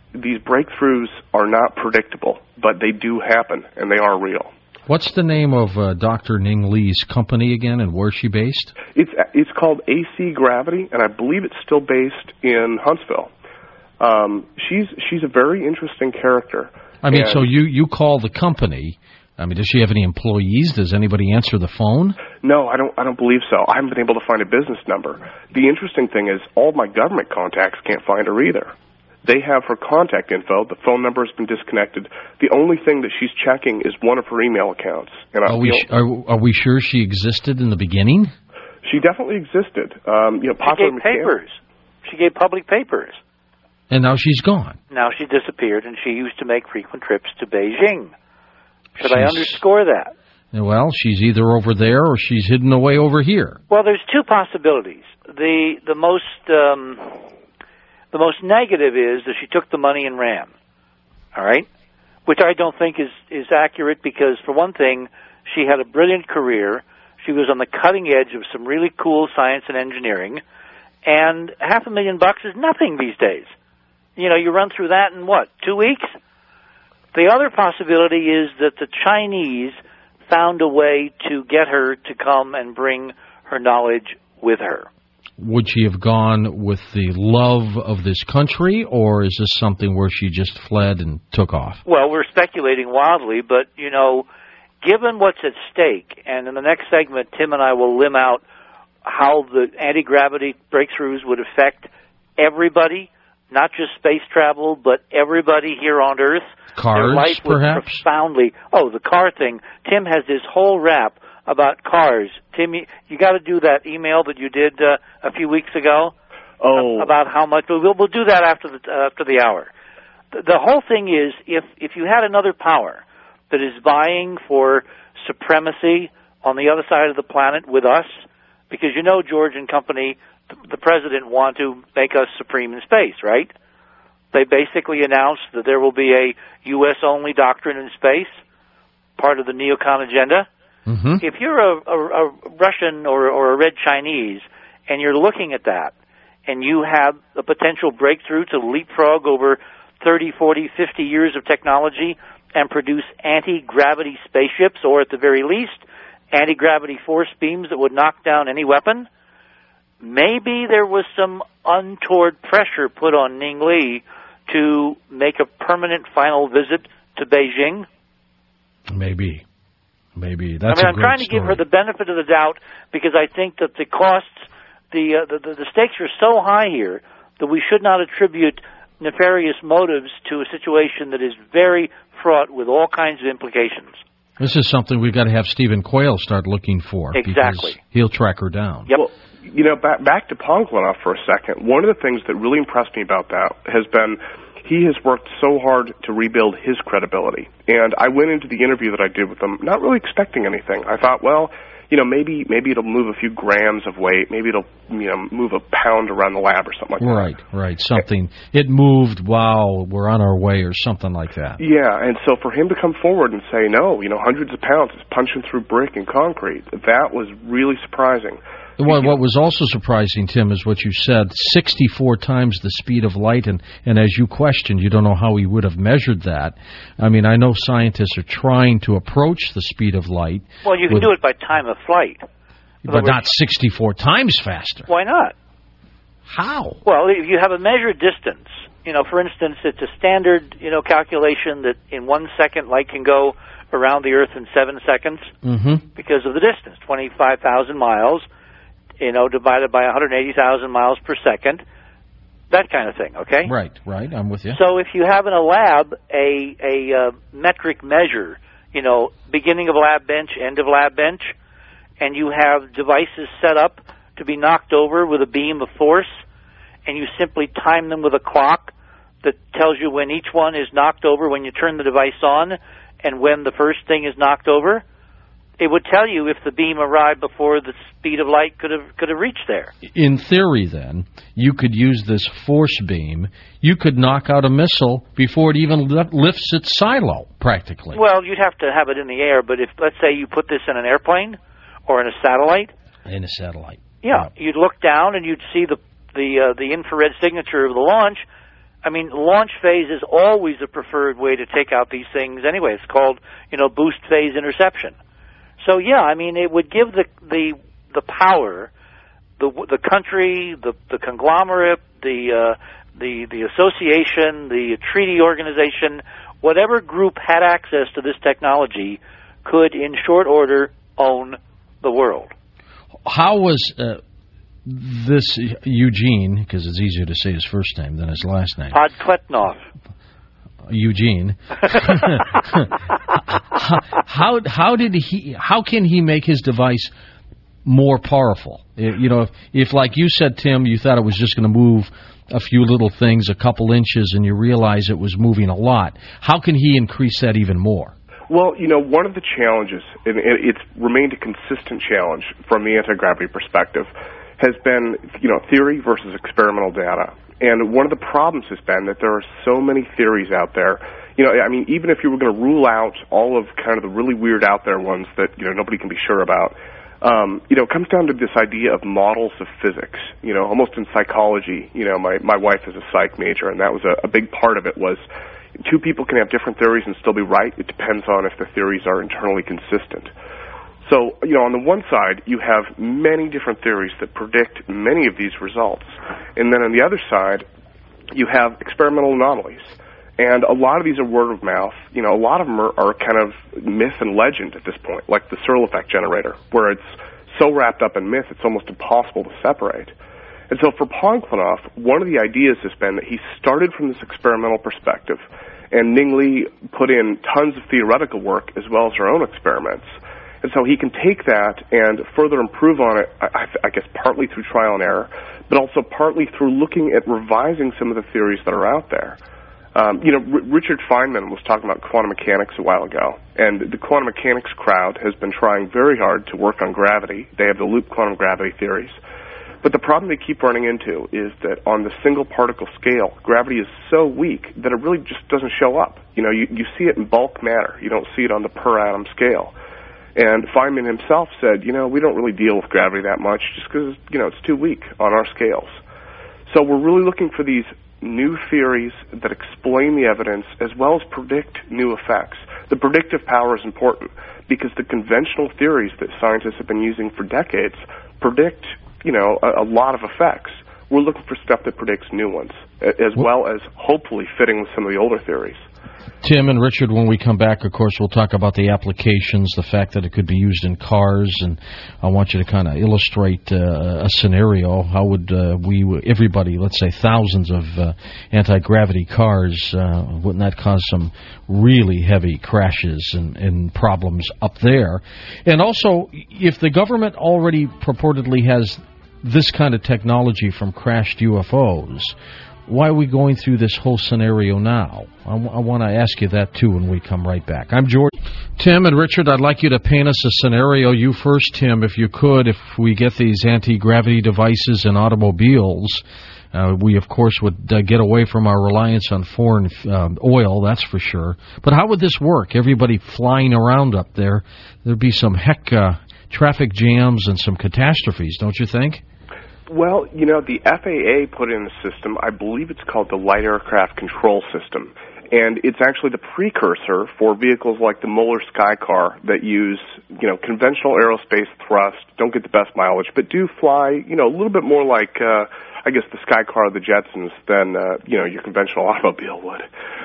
these breakthroughs are not predictable, but they do happen, and they are real.
What's the name of uh, Doctor Ning Li's company again, and where's she based?
It's it's called A C Gravity, and I believe it's still based in Huntsville. Um, she's she's a very interesting character.
I mean,
and
so you, you call the company. I mean, does she have any employees? Does anybody answer the phone?
No, I don't. I don't believe so. I haven't been able to find a business number. The interesting thing is, all my government contacts can't find her either. They have her contact info. The phone number has been disconnected. The only thing that she's checking is one of her email accounts. And I
are we
feel,
are, are we sure she existed in the beginning?
She definitely existed. Um, you know,
she gave papers. She gave public papers.
And now she's gone.
Now she disappeared, and she used to make frequent trips to Beijing. Should
she's,
I underscore that?
Well, she's either over there or she's hidden away over here.
Well, there's two possibilities. The the most um, the most negative is that she took the money and ran. All right, which I don't think is is accurate because, for one thing, she had a brilliant career. She was on the cutting edge of some really cool science and engineering, and half a million bucks is nothing these days. You know, you run through that in, what, two weeks? The other possibility is that the Chinese found a way to get her to come and bring her knowledge with her.
Would she have gone with the love of this country, or is this something where she just fled and took off?
Well, we're speculating wildly, but, you know, given what's at stake, and in the next segment, Tim and I will limb out how the anti-gravity breakthroughs would affect everybody, not just space travel, but everybody here on Earth.
Cars,
Their life would
perhaps?
profoundly. Oh, the car thing. Tim has this whole rap about cars. Tim, you, you got to do that email that you did uh, a few weeks ago.
Oh,
About how much. We'll we'll do that after the uh, after the hour. The, the whole thing is, if if you had another power that is vying for supremacy on the other side of the planet with us, because you know George and company, the, the president want to make us supreme in space, right? They basically announced that there will be a U S only doctrine in space, part of the neocon agenda.
Mm-hmm.
If you're a, a, a Russian or, or a Red Chinese and you're looking at that and you have a potential breakthrough to leapfrog over thirty, forty, fifty years of technology and produce anti-gravity spaceships, or at the very least, anti-gravity force beams that would knock down any weapon, maybe there was some untoward pressure put on Ning Li to make a permanent final visit to Beijing.
Maybe. Maybe. That's
I mean,
a
I'm
great
trying to
story.
give her the benefit of the doubt because I think that the costs, the, uh, the, the, the stakes are so high here that we should not attribute nefarious motives to a situation that is very fraught with all kinds of implications.
This is something we've got to have Stephen Quayle start looking for.
Exactly.
Because he'll track her down.
Yep.
Well, you know, back, back to Ponglenoff for a second. One of the things that really impressed me about that has been he has worked so hard to rebuild his credibility. And I went into the interview that I did with him not really expecting anything. I thought, well, you know, maybe maybe it'll move a few grams of weight. Maybe it'll, you know, move a pound around the lab or something like that.
Right, right. Something. It moved while we're on our way or something like that.
Yeah, and so for him to come forward and say, no, you know, hundreds of pounds is punching through brick and concrete, that was really surprising.
What, what was also surprising, Tim, is what you said, sixty-four times the speed of light, and, and as you questioned, you don't know how he would have measured that. I mean, I know scientists are trying to approach the speed of light.
Well, you can
with,
do it by time of flight.
But not sixty-four times faster.
Why not?
How?
Well, if you have a measured distance, you know, for instance, it's a standard, you know, calculation that in one second light can go around the Earth in seven seconds
mm-hmm.
because of the distance, twenty-five thousand miles. You know, divided by one hundred eighty thousand miles per second, that kind of thing, okay?
Right, right, I'm with you.
So if you have in a lab a, a uh, metric measure, you know, beginning of lab bench, end of lab bench, and you have devices set up to be knocked over with a beam of force, and you simply time them with a clock that tells you when each one is knocked over when you turn the device on and when the first thing is knocked over, it would tell you if the beam arrived before the speed of light could have could have reached there.
In theory, then, you could use this force beam. You could knock out a missile before it even lifts its silo, practically.
Well, you'd have to have it in the air, but if, let's say, you put this in an airplane or in a satellite.
In a satellite.
Yeah, yeah. You'd look down and you'd see the the uh, the infrared signature of the launch, I mean, launch phase is always a preferred way to take out these things anyway. It's called, you know, boost phase interception. So, yeah, I mean, it would give the the, the power, the the country, the, the conglomerate, the, uh, the, the association, the treaty organization, whatever group had access to this technology could, in short order, own the world.
How was uh, this Eugene, because it's easier to say his first name than his last name.
Podkletnov.
Eugene. how how did he? How can he make his device more powerful? You know, if, if like you said, Tim, you thought it was just going to move a few little things, a couple inches, and you realize it was moving a lot. How can he increase that even more?
Well, you know, one of the challenges, and it's remained a consistent challenge from the anti-gravity perspective, has been, you know, theory versus experimental data. And one of the problems has been that there are so many theories out there. You know, I mean, even if you were going to rule out all of kind of the really weird out there ones that, you know, nobody can be sure about, um, you know, it comes down to this idea of models of physics. You know, almost in psychology, you know, my, my wife is a psych major, and that was a, a big part of it was two people can have different theories and still be right. It depends on if the theories are internally consistent. So, you know, on the one side, you have many different theories that predict many of these results. And then on the other side, you have experimental anomalies. And a lot of these are word of mouth. You know, a lot of them are, are kind of myth and legend at this point, like the Searle effect generator, where it's so wrapped up in myth it's almost impossible to separate. And so for Podkletnov, one of the ideas has been that he started from this experimental perspective, and Ning Li put in tons of theoretical work as well as her own experiments. And so he can take that and further improve on it, I, I guess partly through trial and error, but also partly through looking at revising some of the theories that are out there. Um, you know, R- Richard Feynman was talking about quantum mechanics a while ago, and the quantum mechanics crowd has been trying very hard to work on gravity. They have the loop quantum gravity theories. But the problem they keep running into is that on the single particle scale, gravity is so weak that it really just doesn't show up. You know, you, you see it in bulk matter. You don't see it on the per atom scale. And Feynman himself said, you know, we don't really deal with gravity that much just because, you know, it's too weak on our scales. So we're really looking for these new theories that explain the evidence as well as predict new effects. The predictive power is important because the conventional theories that scientists have been using for decades predict, you know, a, a lot of effects. We're looking for stuff that predicts new ones, as well as hopefully fitting with some of the older theories.
Tim and Richard, when we come back, of course, we'll talk about the applications, the fact that it could be used in cars, and I want you to kind of illustrate uh, a scenario. How would uh, we, everybody, let's say thousands of uh, anti-gravity cars, uh, wouldn't that cause some really heavy crashes and, and problems up there? And also, if the government already purportedly has this kind of technology from crashed U F Os, why are we going through this whole scenario now? I, w- I want to ask you that, too, when we come right back. I'm George. Tim and Richard, I'd like you to paint us a scenario. You first, Tim, if you could. If we get these anti-gravity devices in automobiles, uh, we, of course, would uh, get away from our reliance on foreign uh, oil, that's for sure. But how would this work? Everybody flying around up there, there'd be some heck uh, traffic jams and some catastrophes, don't you think?
Well, you know, the F A A put in a system, I believe it's called the Light Aircraft Control System, and it's actually the precursor for vehicles like the Mueller Skycar that use, you know, conventional aerospace thrust, don't get the best mileage, but do fly, you know, a little bit more like, uh, I guess, the Skycar of the Jetsons than, uh, you know, your conventional automobile would.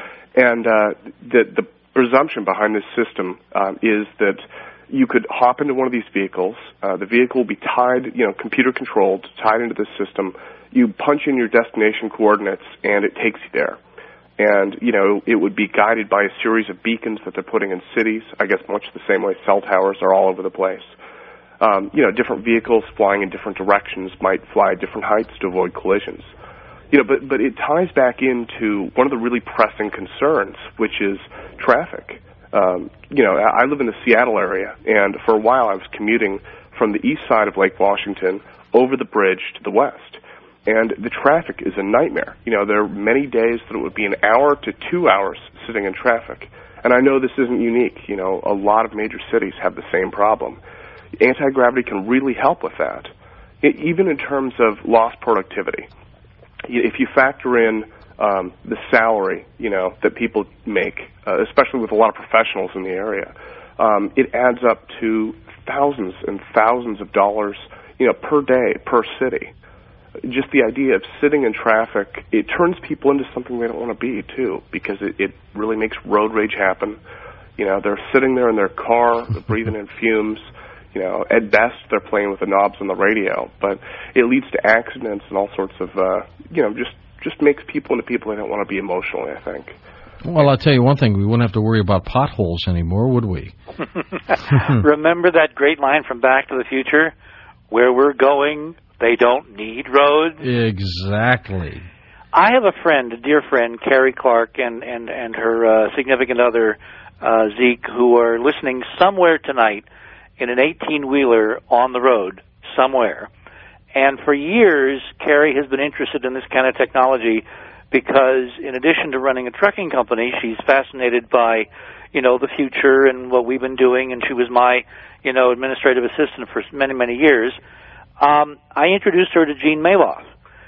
And uh, the, the presumption behind this system um, is that you could hop into one of these vehicles. Uh, the vehicle will be tied, you know, computer-controlled, tied into this system. You punch in your destination coordinates, and it takes you there. And, you know, it would be guided by a series of beacons that they're putting in cities, I guess much the same way cell towers are all over the place. Um, you know, different vehicles flying in different directions might fly at different heights to avoid collisions. You know, but, but it ties back into one of the really pressing concerns, which is traffic. Um, you know, I live in the Seattle area, and for a while I was commuting from the east side of Lake Washington over the bridge to the west. And the traffic is a nightmare. You know, there are many days that it would be an hour to two hours sitting in traffic. And I know this isn't unique. You know, a lot of major cities have the same problem. Anti-gravity can really help with that, it, even in terms of lost productivity. If you factor in um, the salary, you know, that people make, uh, especially with a lot of professionals in the area, um, it adds up to thousands and thousands of dollars, you know, per day, per city. Just the idea of sitting in traffic, it turns people into something they don't want to be, too, because it, it really makes road rage happen. You know, they're sitting there in their car, they're breathing in fumes. You know, at best, they're playing with the knobs on the radio, but it leads to accidents and all sorts of, uh, you know, just, just makes people into people they don't want to be emotionally, I think.
Well, I'll tell you one thing, we wouldn't have to worry about potholes anymore, would we?
Remember that great line from Back to the Future? Where we're going, they don't need roads?
Exactly.
I have a friend, a dear friend, Carrie Clark, and, and, and her uh, significant other, uh, Zeke, who are listening somewhere tonight in an eighteen-wheeler on the road somewhere. And for years, Carrie has been interested in this kind of technology because in addition to running a trucking company, she's fascinated by, you know, the future and what we've been doing, and she was my, you know, administrative assistant for many, many years. Um, I introduced her to Gene Maloff.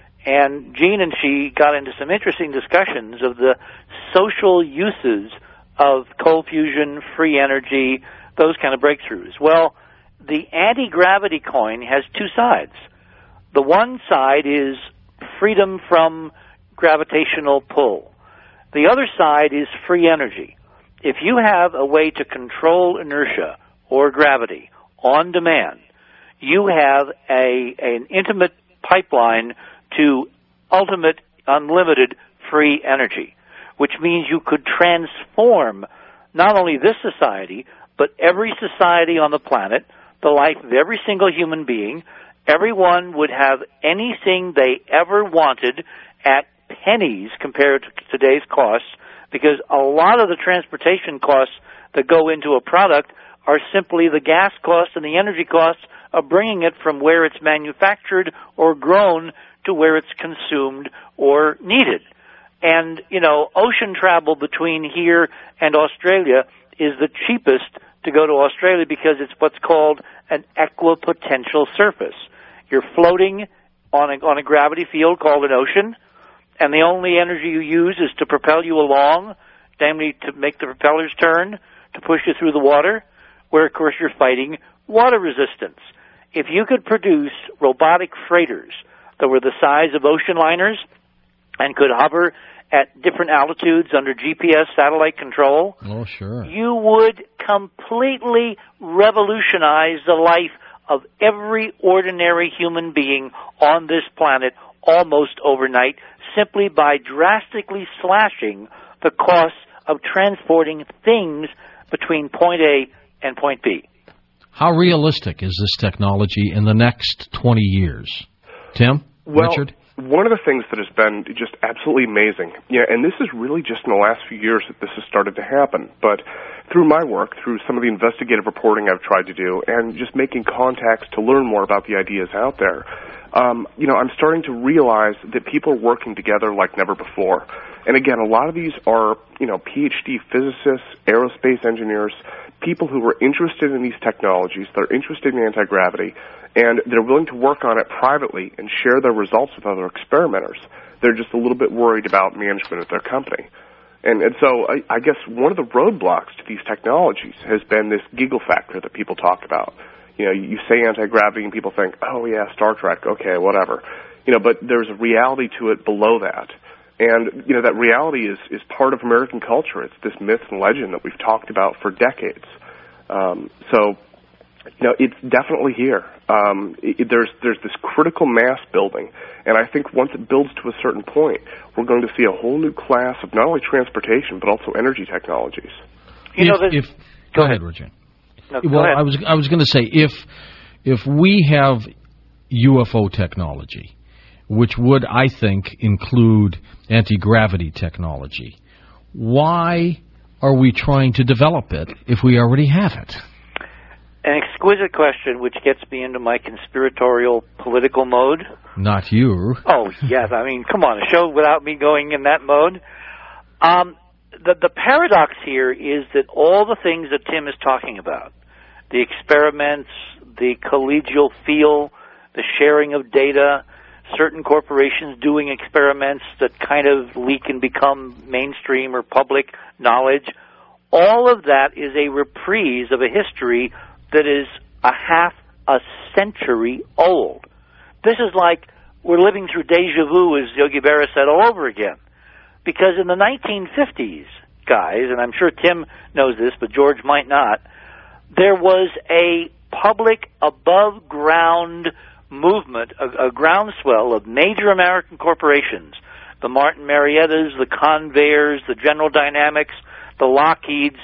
And Gene and she got into some interesting discussions of the social uses of cold fusion, free energy, those kind of breakthroughs. Well, the anti-gravity coin has two sides. The one side is freedom from gravitational pull. The other side is free energy. If you have a way to control inertia or gravity on demand, you have a an intimate pipeline to ultimate unlimited free energy, which means you could transform not only this society, but every society on the planet, the life of every single human being. Everyone would have anything they ever wanted at pennies compared to today's costs, because a lot of the transportation costs that go into a product are simply the gas costs and the energy costs of bringing it from where it's manufactured or grown to where it's consumed or needed. And, you know, ocean travel between here and Australia is the cheapest to go to Australia because it's what's called an equipotential surface. You're floating on a, on a gravity field called an ocean, and the only energy you use is to propel you along, namely to make the propellers turn, to push you through the water, where, of course, you're fighting water resistance. If you could produce robotic freighters that were the size of ocean liners and could hover at different altitudes under G P S satellite control,
oh, sure,
you would completely revolutionize the life of every ordinary human being on this planet almost overnight, simply by drastically slashing the costs of transporting things between point A and point B.
How realistic is this technology in the next twenty years? Tim?
Well,
Richard?
One of the things that has been just absolutely amazing, yeah, and this is really just in the last few years that this has started to happen, but through my work, through some of the investigative reporting I've tried to do, and just making contacts to learn more about the ideas out there, um, you know, I'm starting to realize that people are working together like never before. And again, a lot of these are, you know, P H D physicists, aerospace engineers, people who are interested in these technologies, they're interested in anti-gravity, and they're willing to work on it privately and share their results with other experimenters. They're just a little bit worried about management at their company. And, and so I, I guess one of the roadblocks to these technologies has been this giggle factor that people talk about. You know, you say anti-gravity and people think, oh, yeah, Star Trek, okay, whatever. You know, but there's a reality to it below that. And, you know, that reality is, is part of American culture. It's this myth and legend that we've talked about for decades. Um, so, you know, it's definitely here. Um, it, there's there's this critical mass building, and I think once it builds to a certain point, we're going to see a whole new class of not only transportation but also energy technologies.
You
if,
know,
if go ahead, Richard.
No, go
well,
ahead.
I was I was going to say if if we have U F O technology, which would I think include anti-gravity technology, why are we trying to develop it if we already have it?
An exquisite question which gets me into my conspiratorial political mode.
Not you.
Oh, yes. I mean, come on, a show without me going in that mode. Um, the, the paradox here is that all the things that Tim is talking about, the experiments, the collegial feel, the sharing of data, certain corporations doing experiments that kind of leak and become mainstream or public knowledge. All of that is a reprise of a history that is a half a century old. This is like we're living through deja vu, as Yogi Berra said, all over again. Because in the nineteen fifties, guys, and I'm sure Tim knows this, but George might not, there was a public above-ground movement, a, a groundswell of major American corporations, the Martin Mariettas, the Conveyors, the General Dynamics, the Lockheeds,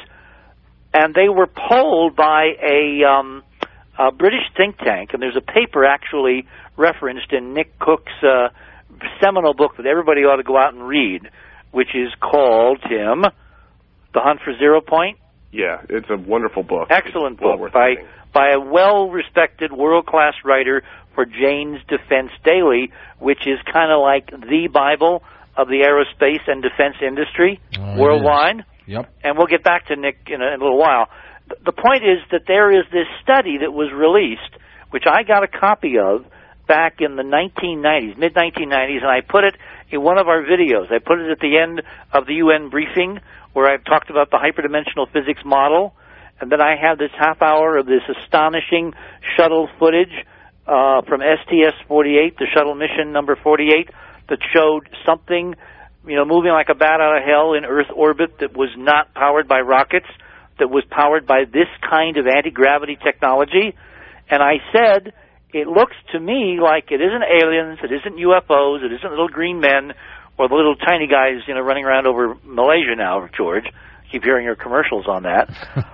and they were polled by a, um, a British think tank, and there's a paper actually referenced in Nick Cook's uh, seminal book that everybody ought to go out and read, which is called, Tim, The Hunt for Zero Point?
Yeah, it's a wonderful book.
Excellent
well
book by, by a well-respected, world-class writer for Jane's Defense Daily, which is kind of like the Bible of the aerospace and defense industry
oh,
worldwide.
Yep.
And we'll get back to Nick in a, in a little while. The point is that there is this study that was released, which I got a copy of back in the nineteen nineties, mid nineteen nineties, and I put it in one of our videos. I put it at the end of the U N briefing where I've talked about the hyperdimensional physics model, and then I have this half hour of this astonishing shuttle footage uh, from S T S forty-eight, the shuttle mission number forty-eight, that showed something, you know, moving like a bat out of hell in Earth orbit that was not powered by rockets, that was powered by this kind of anti-gravity technology. And I said, it looks to me like it isn't aliens, it isn't U F Os, it isn't little green men, or the little tiny guys, you know, running around over Malaysia now, George. Keep hearing your commercials on that.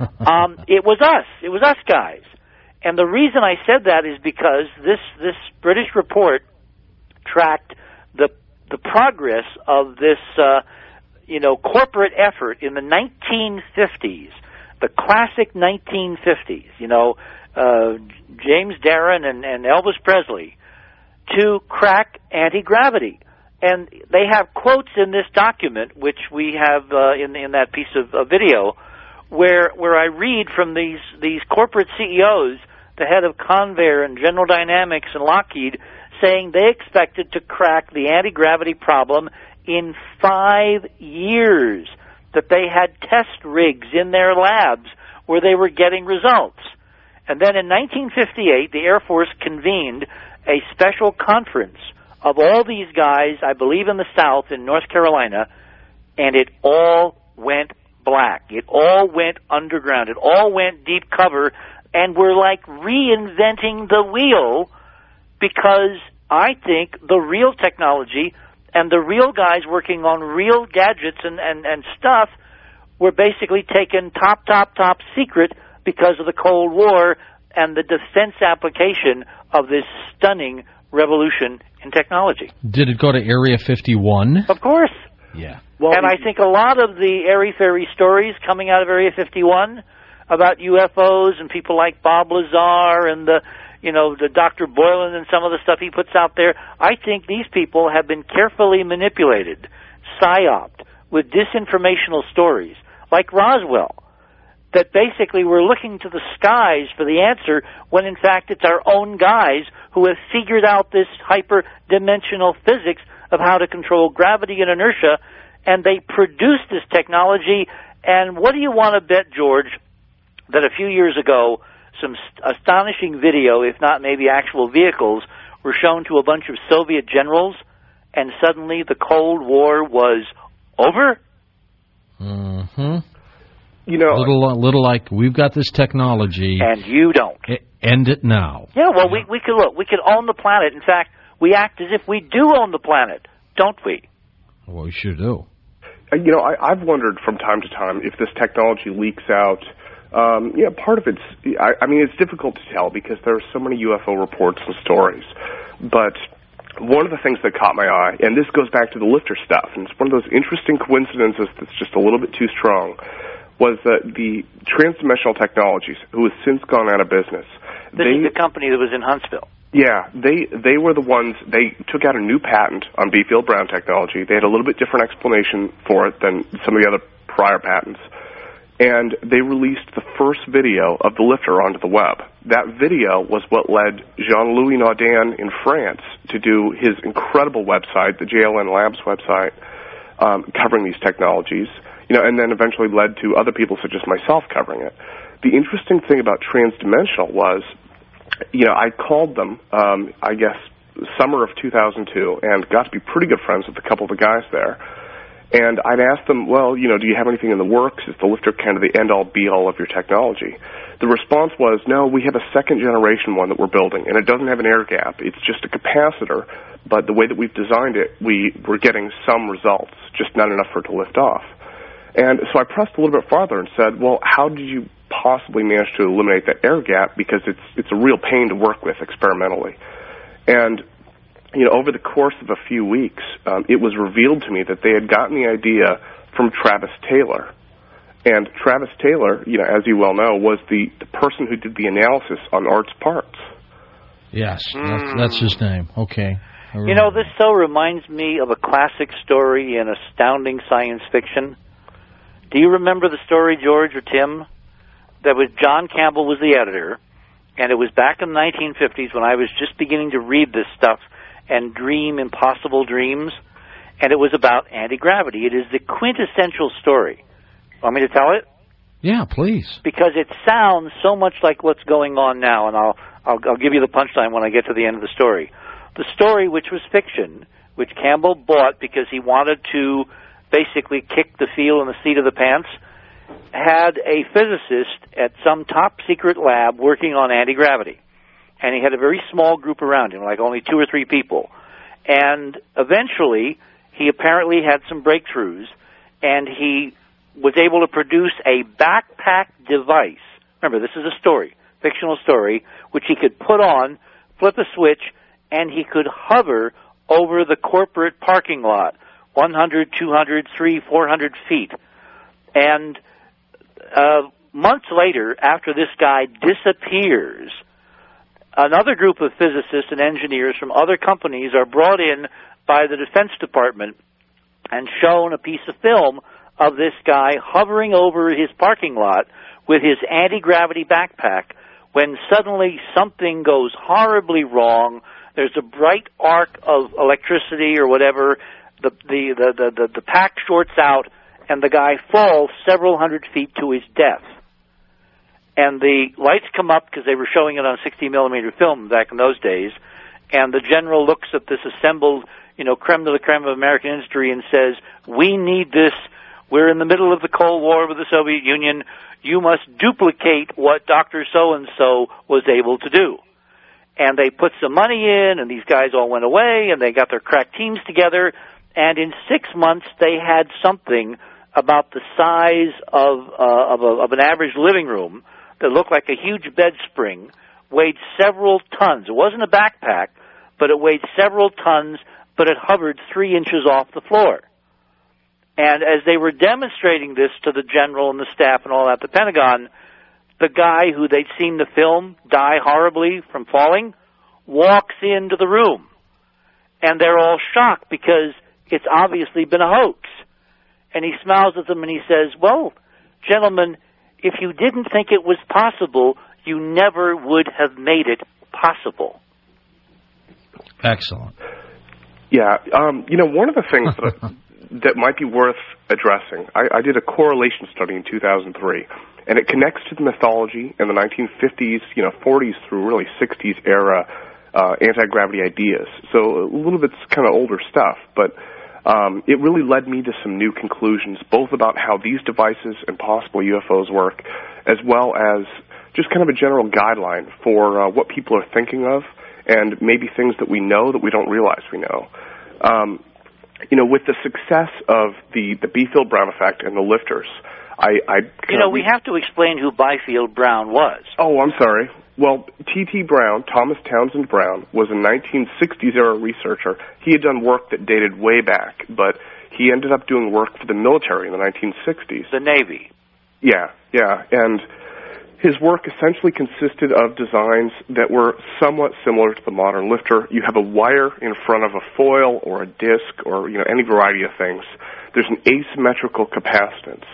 um, it was us. It was us guys. And the reason I said that is because this, this British report tracked the the progress of this, uh, you know, corporate effort in the nineteen fifties, the classic nineteen fifties, you know, uh, James Darren and, and Elvis Presley, to crack anti-gravity. And they have quotes in this document, which we have uh, in in that piece of uh, video, where where I read from these these corporate C E Os, the head of Convair and General Dynamics and Lockheed, saying they expected to crack the anti-gravity problem in five years, that they had test rigs in their labs where they were getting results. And then in nineteen fifty-eight, the Air Force convened a special conference of all these guys, I believe in the South, in North Carolina, and it all went black. It all went underground. It all went deep cover, and we're like reinventing the wheel, because I think the real technology and the real guys working on real gadgets and, and, and stuff were basically taken top, top, top secret because of the Cold War and the defense application of this stunning revolution in technology.
Did it go to Area fifty-one?
Of course.
Yeah.
Well, and I think a lot of the airy-fairy stories coming out of Area fifty-one about U F Os and people like Bob Lazar and the, you know, the Doctor Boylan and some of the stuff he puts out there, I think these people have been carefully manipulated, psyoped, with disinformational stories, like Roswell, that basically we're looking to the skies for the answer when in fact it's our own guys who have figured out this hyperdimensional physics of how to control gravity and inertia, and they produced this technology. And what do you want to bet, George, that a few years ago some st- astonishing video, if not maybe actual vehicles, were shown to a bunch of Soviet generals, and suddenly the Cold War was over?
Mm-hmm.
You know,
little, little like we've got this technology,
and you don't.
End it now.
Yeah, well, yeah. we we could look. We could own the planet. In fact, we act as if we do own the planet, don't we?
Well, we sure do.
You know, I, I've wondered from time to time if this technology leaks out. Um, yeah, part of it's. I, I mean, it's difficult to tell because there are so many U F O reports and stories, but one of the things that caught my eye, and this goes back to the lifter stuff, and it's one of those interesting coincidences that's just a little bit too strong, was that the Transdimensional Technologies, who has since gone out of business.
This
they,
is the company that was in Huntsville.
Yeah, they they were the ones, they took out a new patent on Beefield Brown technology. They had a little bit different explanation for it than some of the other prior patents. And they released the first video of the lifter onto the web. that video was what led Jean-Louis Naudin in France to do his incredible website, the J L N Labs website, um, covering these technologies, you know, and then eventually led to other people such as myself covering it. The interesting thing about Transdimensional was, you know, I called them, um, I guess, summer of two thousand two, and got to be pretty good friends with a couple of the guys there. And I'd asked them, well, you know, do you have anything in the works? Is the lifter kind of the end-all, be-all of your technology? The response was, no, we have a second-generation one that we're building, and it doesn't have an air gap. It's just a capacitor, but the way that we've designed it, we, we're getting some results, just not enough for it to lift off. And so I pressed a little bit farther and said, well, how did you possibly manage to eliminate that air gap? Because it's it's a real pain to work with experimentally. And you know, over the course of a few weeks, um, it was revealed to me that they had gotten the idea from Travis Taylor. And Travis Taylor, you know, as you well know, was the, the person who did the analysis on Art's parts.
Yes, that's, that's his name. Okay.
You know, this so reminds me of a classic story in astounding science fiction. Do you remember the story, George or Tim? That was John Campbell was the editor, and it was back in the nineteen fifties when I was just beginning to read this stuff and dream impossible dreams, and it was about anti-gravity. It is the quintessential story. Want me to tell it?
Yeah, please.
Because it sounds so much like what's going on now, and I'll, I'll, I'll give you the punchline when I get to the end of the story. The story, which was fiction, which Campbell bought because he wanted to basically kick the feel in the seat of the pants, had a physicist at some top-secret lab working on anti-gravity. And he had a very small group around him, like only two or three people. And eventually, he apparently had some breakthroughs, and he was able to produce a backpack device. Remember, this is a story, fictional story, which he could put on, flip a switch, and he could hover over the corporate parking lot, one hundred, two hundred, three hundred, four hundred feet. And uh, months later, after this guy disappears, another group of physicists and engineers from other companies are brought in by the Defense Department and shown a piece of film of this guy hovering over his parking lot with his anti-gravity backpack when suddenly something goes horribly wrong. There's a bright arc of electricity or whatever. The, the, the, the, the, the pack shorts out, and the guy falls several hundred feet to his death. And the lights come up because they were showing it on sixty millimeter film back in those days. And the general looks at this assembled, you know, creme de la creme of American industry and says, we need this. We're in the middle of the Cold War with the Soviet Union. You must duplicate what Doctor So-and-so was able to do. And they put some money in, and these guys all went away, and they got their crack teams together. And in six months, they had something about the size of, uh, of, a, of an average living room that looked like a huge bed spring, weighed several tons. It wasn't a backpack, but it weighed several tons, but it hovered three inches off the floor. And as they were demonstrating this to the general and the staff and all at the Pentagon, the guy who they'd seen the film die horribly from falling walks into the room. And they're all shocked because it's obviously been a hoax. And he smiles at them and he says, well, gentlemen, if you didn't think it was possible, you never would have made it possible.
Excellent.
Yeah, um, you know, one of the things that, that might be worth addressing, I, I did a correlation study in two thousand three, and it connects to the mythology in the nineteen fifties, you know, forties through really sixties era uh, anti-gravity ideas. So a little bit's kind of older stuff, but Um, it really led me to some new conclusions, both about how these devices and possible U F Os work, as well as just kind of a general guideline for uh, what people are thinking of and maybe things that we know that we don't realize we know. Um, you know, with the success of the, the Biefeld-Brown effect and the lifters, I... I
you know, we have to explain who Biefeld-Brown was.
Oh, I'm sorry. Well, T T. Brown, Thomas Townsend Brown, was a nineteen sixties-era researcher. He had done work that dated way back, but he ended up doing work for the military in the nineteen sixties.
The Navy.
Yeah, yeah, and his work essentially consisted of designs that were somewhat similar to the modern lifter. You have a wire in front of a foil or a disc or, you know, any variety of things. There's an asymmetrical capacitance.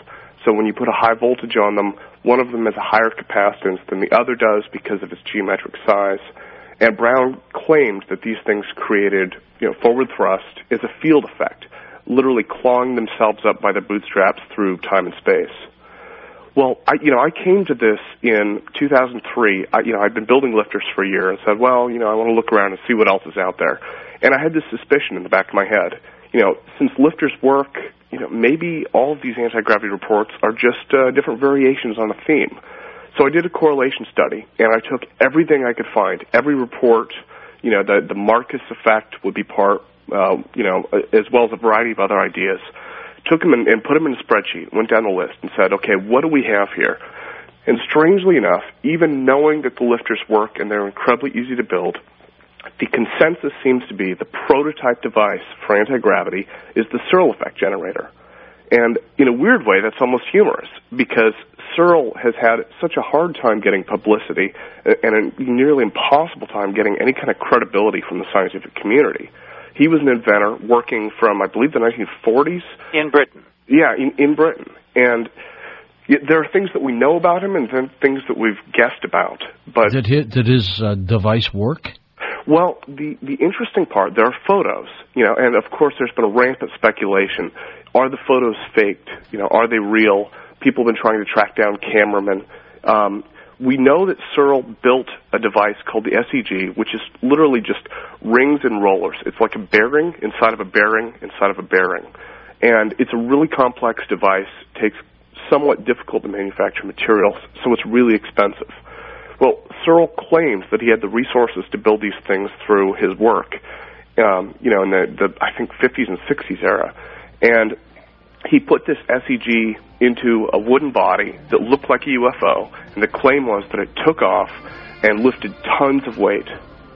So when you put a high voltage on them, one of them has a higher capacitance than the other does because of its geometric size. And Brown claimed that these things created, you know, forward thrust as a field effect, literally clawing themselves up by their bootstraps through time and space. Well, I, you know, I came to this in two thousand three. I, you know, I'd been building lifters for a year and said, well, you know, I want to look around and see what else is out there. And I had this suspicion in the back of my head, you know, since lifters work, you know, maybe all of these anti-gravity reports are just uh, different variations on a theme. So I did a correlation study, and I took everything I could find, every report, you know, the, the Marcus effect would be part, uh, you know, as well as a variety of other ideas. Took them and, and put them in a spreadsheet, went down the list and said, okay, what do we have here? And strangely enough, even knowing that the lifters work and they're incredibly easy to build, the consensus seems to be the prototype device for anti-gravity is the Searle effect generator. And in a weird way, that's almost humorous, because Searle has had such a hard time getting publicity and a nearly impossible time getting any kind of credibility from the scientific community. He was an inventor working from, I believe, the nineteen forties.
In Britain.
Yeah, in, in Britain. And there are things that we know about him and then things that we've guessed about. But
Did his, did his uh, device work?
Well, the, the interesting part, there are photos, you know, and of course there's been a rampant speculation. Are the photos faked? You know, are they real? People have been trying to track down cameramen. Um, we know that Searle built a device called the S E G, which is literally just rings and rollers. It's like a bearing inside of a bearing inside of a bearing. And it's a really complex device, takes somewhat difficult to manufacture materials, so it's really expensive. Well, Searle claims that he had the resources to build these things through his work, um, you know, in the, the, I think, fifties and sixties era. And he put this S E G into a wooden body that looked like a U F O, and the claim was that it took off and lifted tons of weight.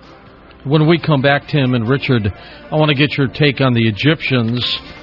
When we come back, Tim and Richard, I want to get your take on the Egyptians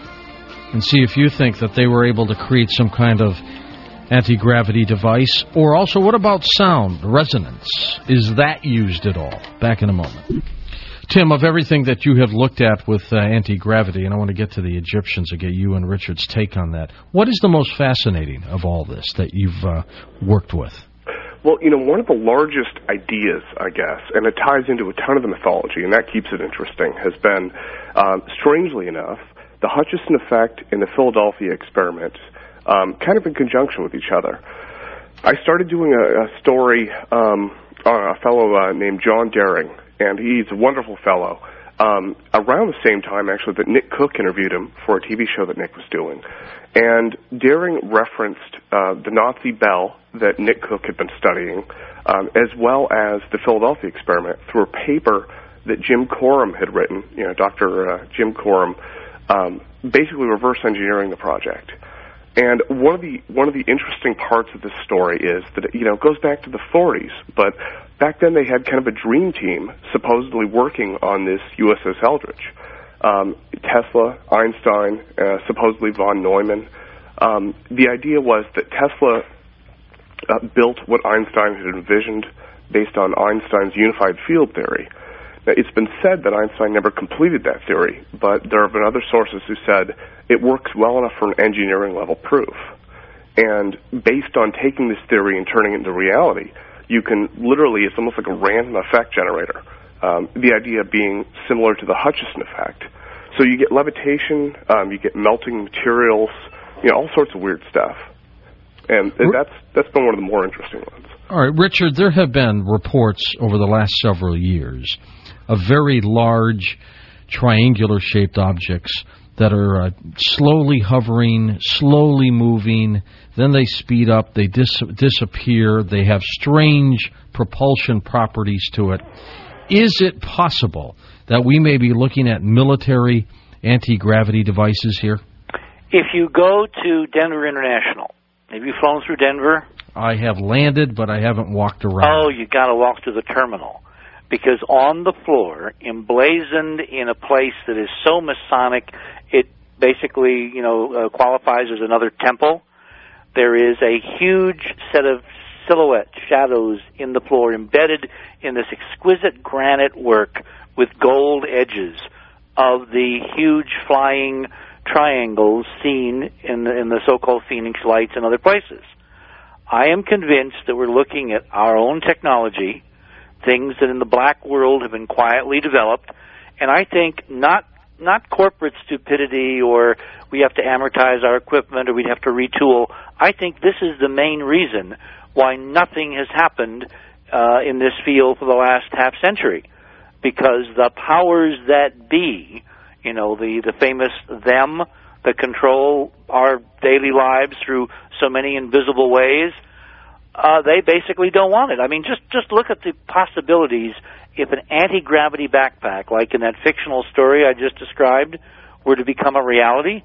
and see if you think that they were able to create some kind of anti-gravity device. Or also, what about sound, resonance? Is that used at all? Back in a moment. Tim, of everything that you have looked at with uh, anti-gravity, and I want to get to the Egyptians and get you and Richard's take on that, what is the most fascinating of all this that you've uh, worked with?
Well, you know, one of the largest ideas, I guess, and it ties into a ton of the mythology, and that keeps it interesting, has been, um, strangely enough, the Hutchison effect and the Philadelphia experiment, um, kind of in conjunction with each other. I started doing a, a story um, on a fellow uh, named John Daring, and he's a wonderful fellow. Um, around the same time, actually, that Nick Cook interviewed him for a T V show that Nick was doing. And Daring referenced uh, the Nazi bell that Nick Cook had been studying, um, as well as the Philadelphia experiment through a paper that Jim Corum had written, you know, Doctor Uh, Jim Corum, um, basically reverse engineering the project. And one of the one of the interesting parts of this story is that, you know, it goes back to the forties, but back then they had kind of a dream team supposedly working on this U S S Eldridge. Um, Tesla, Einstein, uh, supposedly von Neumann. Um, the idea was that Tesla uh, built what Einstein had envisioned based on Einstein's unified field theory. Now, it's been said that Einstein never completed that theory, but there have been other sources who said it works well enough for an engineering-level proof. And based on taking this theory and turning it into reality, you can literally, it's almost like a random effect generator, um, the idea being similar to the Hutchison effect. So you get levitation, um, you get melting materials, you know, all sorts of weird stuff. And that's that's been one of the more interesting ones.
All right, Richard, there have been reports over the last several years of very large triangular-shaped objects that are uh, slowly hovering, slowly moving, then they speed up, they dis- disappear, they have strange propulsion properties to it. Is it possible that we may be looking at military anti-gravity devices here?
If you go to Denver International, have you flown through Denver?
I have landed, but I haven't walked around.
Oh, you got to walk to the terminal. Because on the floor, emblazoned in a place that is so Masonic, it basically, you know, uh, qualifies as another temple, there is a huge set of silhouette shadows in the floor embedded in this exquisite granite work with gold edges of the huge flying triangles seen in the, in the so-called Phoenix Lights and other places. I am convinced that we're looking at our own technology, things that in the black world have been quietly developed, and I think not not corporate stupidity or we have to amortize our equipment or we'd have to retool. I think this is the main reason why nothing has happened uh, in this field for the last half century, because the powers that be, you know, the, the famous them that control our daily lives through so many invisible ways, uh, they basically don't want it. I mean, just, just look at the possibilities if an anti-gravity backpack, like in that fictional story I just described, were to become a reality.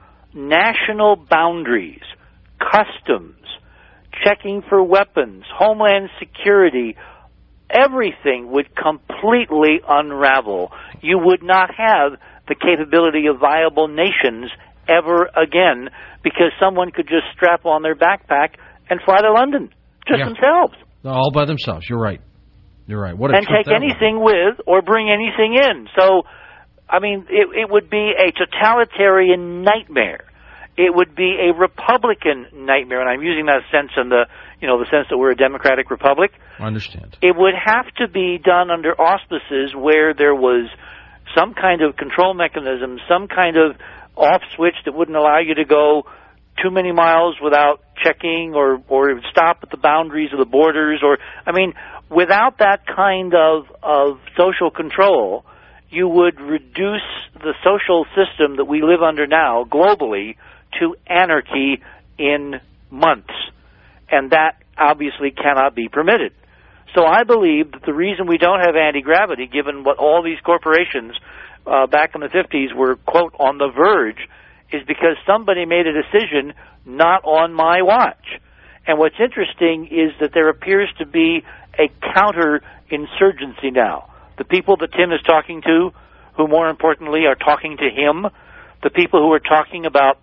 National boundaries, customs, checking for weapons, homeland security, everything would completely unravel. You would not have the capability of viable nations ever again because someone could just strap on their backpack and fly to London just
yeah.
themselves.
All by themselves. You're right. You're right. What a
and take anything
was.
with or bring anything in. So, I mean, it, it would be a totalitarian nightmare. It would be a Republican nightmare, and I'm using that sense in the, you know, the sense that we're a democratic republic.
I understand.
It would have to be done under auspices where there was some kind of control mechanism, some kind of off switch that wouldn't allow you to go too many miles without checking or, or stop at the boundaries of the borders. Or, I mean, without that kind of, of social control, you would reduce the social system that we live under now globally to anarchy in months. And that obviously cannot be permitted. So I believe that the reason we don't have anti-gravity, given what all these corporations uh, back in the fifties were, quote, on the verge, is because somebody made a decision not on my watch. And what's interesting is that there appears to be a counter-insurgency now. The people that Tim is talking to, who more importantly are talking to him, the people who are talking about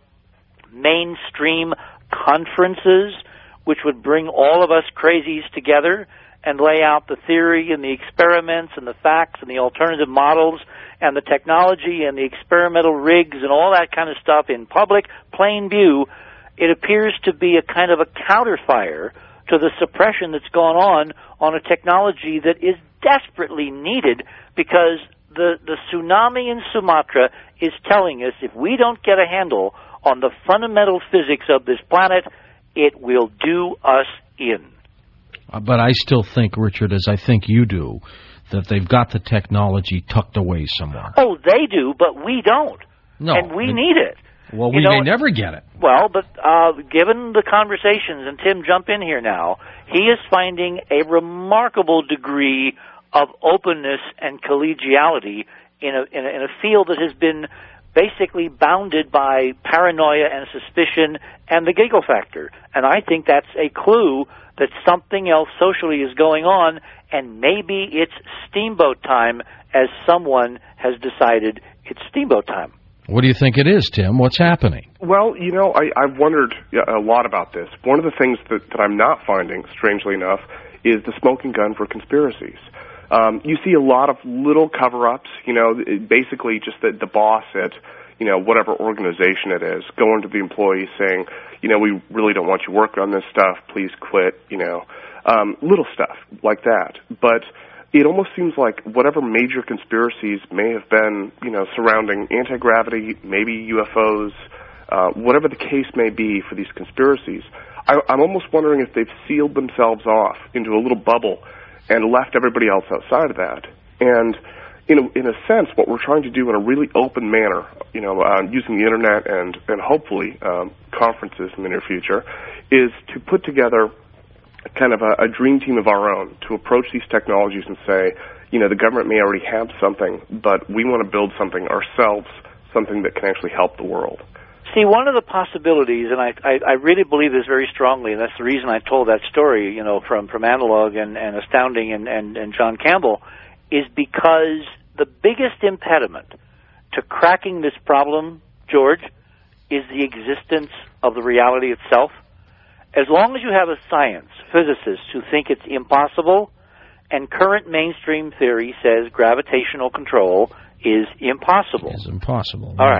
mainstream conferences, which would bring all of us crazies together and lay out the theory and the experiments and the facts and the alternative models and the technology and the experimental rigs and all that kind of stuff in public, plain view, it appears to be a kind of a counterfire to the suppression that's gone on on a technology that is desperately needed because the, the tsunami in Sumatra is telling us if we don't get a handle on the fundamental physics of this planet, it will do us in.
Uh, but I still think, Richard, as I think you do, that they've got the technology tucked away somewhere.
Oh, they do, but we don't.
No.
And we
it,
need it.
Well,
you
we
know,
may never get it.
Well, but uh, given the conversations, and Tim, jump in here now, he is finding a remarkable degree of openness and collegiality in a, in a, in a field that has been basically bounded by paranoia and suspicion and the giggle factor. And I think that's a clue that something else socially is going on, and maybe it's steamboat time, as someone has decided it's steamboat time.
What do you think it is, Tim? What's happening?
Well, you know, I, I've wondered a lot about this. One of the things that, that I'm not finding, strangely enough, is the smoking gun for conspiracies. Um, you see a lot of little cover-ups, you know, basically just the, the boss at, you know, whatever organization it is, going to the employees saying, you know, we really don't want you working on this stuff, please quit, you know, um, little stuff like that. But it almost seems like whatever major conspiracies may have been, you know, surrounding anti-gravity, maybe U F Os, uh, whatever the case may be for these conspiracies, I, I'm almost wondering if they've sealed themselves off into a little bubble and left everybody else outside of that. And in a, in a sense, what we're trying to do in a really open manner, you know, uh, using the internet and, and hopefully um, conferences in the near future, is to put together kind of a, a dream team of our own to approach these technologies and say, you know, the government may already have something, but we want to build something ourselves, something that can actually help the world.
See, one of the possibilities, and I, I, I really believe this very strongly, and that's the reason I told that story, you know, from, from Analog and, and Astounding and, and, and John Campbell, is because the biggest impediment to cracking this problem, George, is the existence of the reality itself. As long as you have a science, physicists who think it's impossible, and current mainstream theory says gravitational control is impossible.
It's impossible.
All right.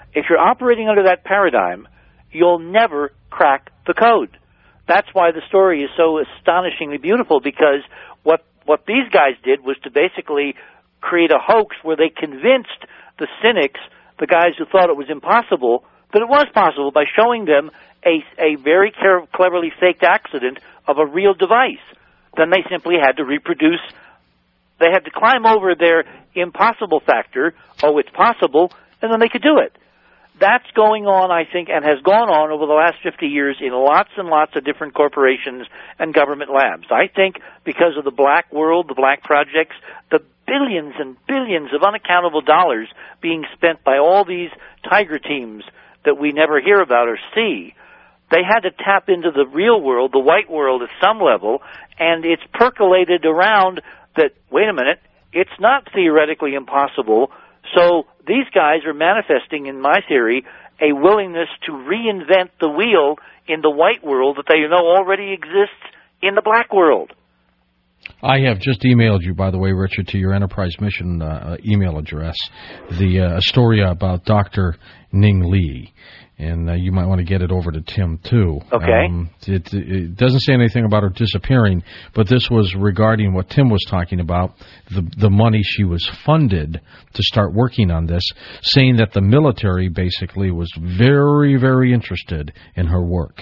If you're operating under that paradigm, you'll never crack the code. That's why the story is so astonishingly beautiful, because what what these guys did was to basically create a hoax where they convinced the cynics, the guys who thought it was impossible, that it was possible by showing them a, a very care, cleverly faked accident of a real device. Then they simply had to reproduce. They had to climb over their impossible factor, oh, it's possible, and then they could do it. That's going on, I think, and has gone on over the last fifty years in lots and lots of different corporations and government labs. I think because of the black world, the black projects, the billions and billions of unaccountable dollars being spent by all these tiger teams that we never hear about or see, they had to tap into the real world, the white world at some level, and it's percolated around that, wait a minute, it's not theoretically impossible. So these guys are manifesting, in my theory, a willingness to reinvent the wheel in the white world that they know already exists in the black world.
I have just emailed you, by the way, Richard, to your Enterprise Mission uh, email address, the uh, story about Doctor Ning Li. And uh, you might want to get it over to Tim, too.
Okay.
Um, it, it doesn't say anything about her disappearing, but this was regarding what Tim was talking about, the, the money she was funded to start working on this, saying that the military basically was very, very interested in her work.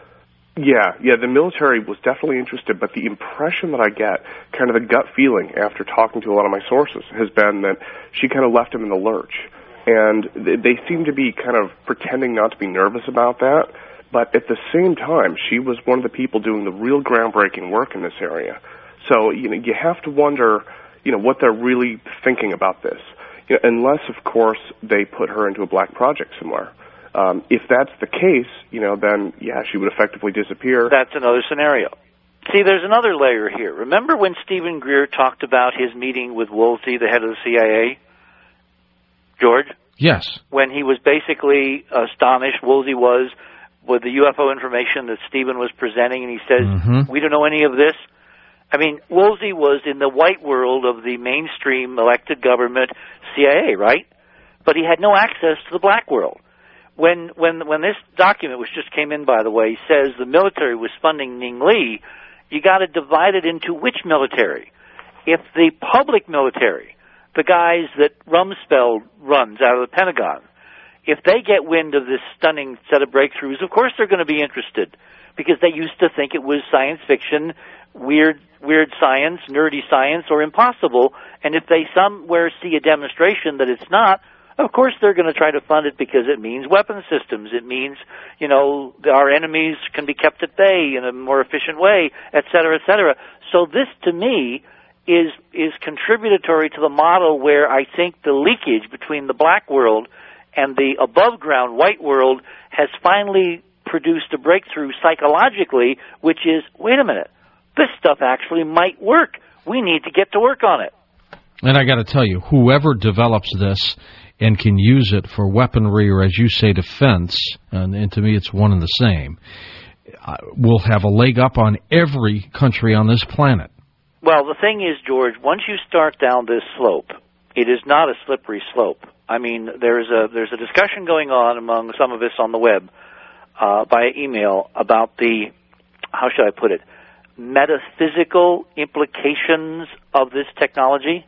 Yeah, yeah, the military was definitely interested, but the impression that I get, kind of the gut feeling after talking to a lot of my sources, has been that she kind of left him in the lurch. And they seem to be kind of pretending not to be nervous about that. But at the same time, she was one of the people doing the real groundbreaking work in this area. So, you know, you have to wonder, you know, what they're really thinking about this. You know, unless, of course, they put her into a black project somewhere. Um, if that's the case, you know, then, yeah, she would effectively disappear.
That's another scenario. See, there's another layer here. Remember when Stephen Greer talked about his meeting with Woolsey, the head of the C I A? George?
Yes.
When he was basically astonished, Woolsey was, with the U F O information that Stephen was presenting, and he says, mm-hmm. we don't know any of this. I mean, Woolsey was in the white world of the mainstream elected government C I A, right? But he had no access to the black world. When when when this document, which just came in, by the way, says the military was funding Ning Li, you got to divide it into which military. If the public military, the guys that Rumsfeld runs out of the Pentagon, if they get wind of this stunning set of breakthroughs, of course they're going to be interested, because they used to think it was science fiction, weird weird science, nerdy science, or impossible. And if they somewhere see a demonstration that it's not, of course they're going to try to fund it, because it means weapon systems. It means, you know, our enemies can be kept at bay in a more efficient way, et cetera, et cetera. So this, to me, is is contributory to the model where I think the leakage between the black world and the above-ground white world has finally produced a breakthrough psychologically, which is, wait a minute, this stuff actually might work. We need to get to work on it.
And I got to tell you, whoever develops this and can use it for weaponry or, as you say, defense, and, and to me it's one and the same, uh, will have a leg up on every country on this planet.
Well, the thing is, George, once you start down this slope, it is not a slippery slope. I mean, there's a there's a discussion going on among some of us on the web uh, by email about the, how should I put it, metaphysical implications of this technology.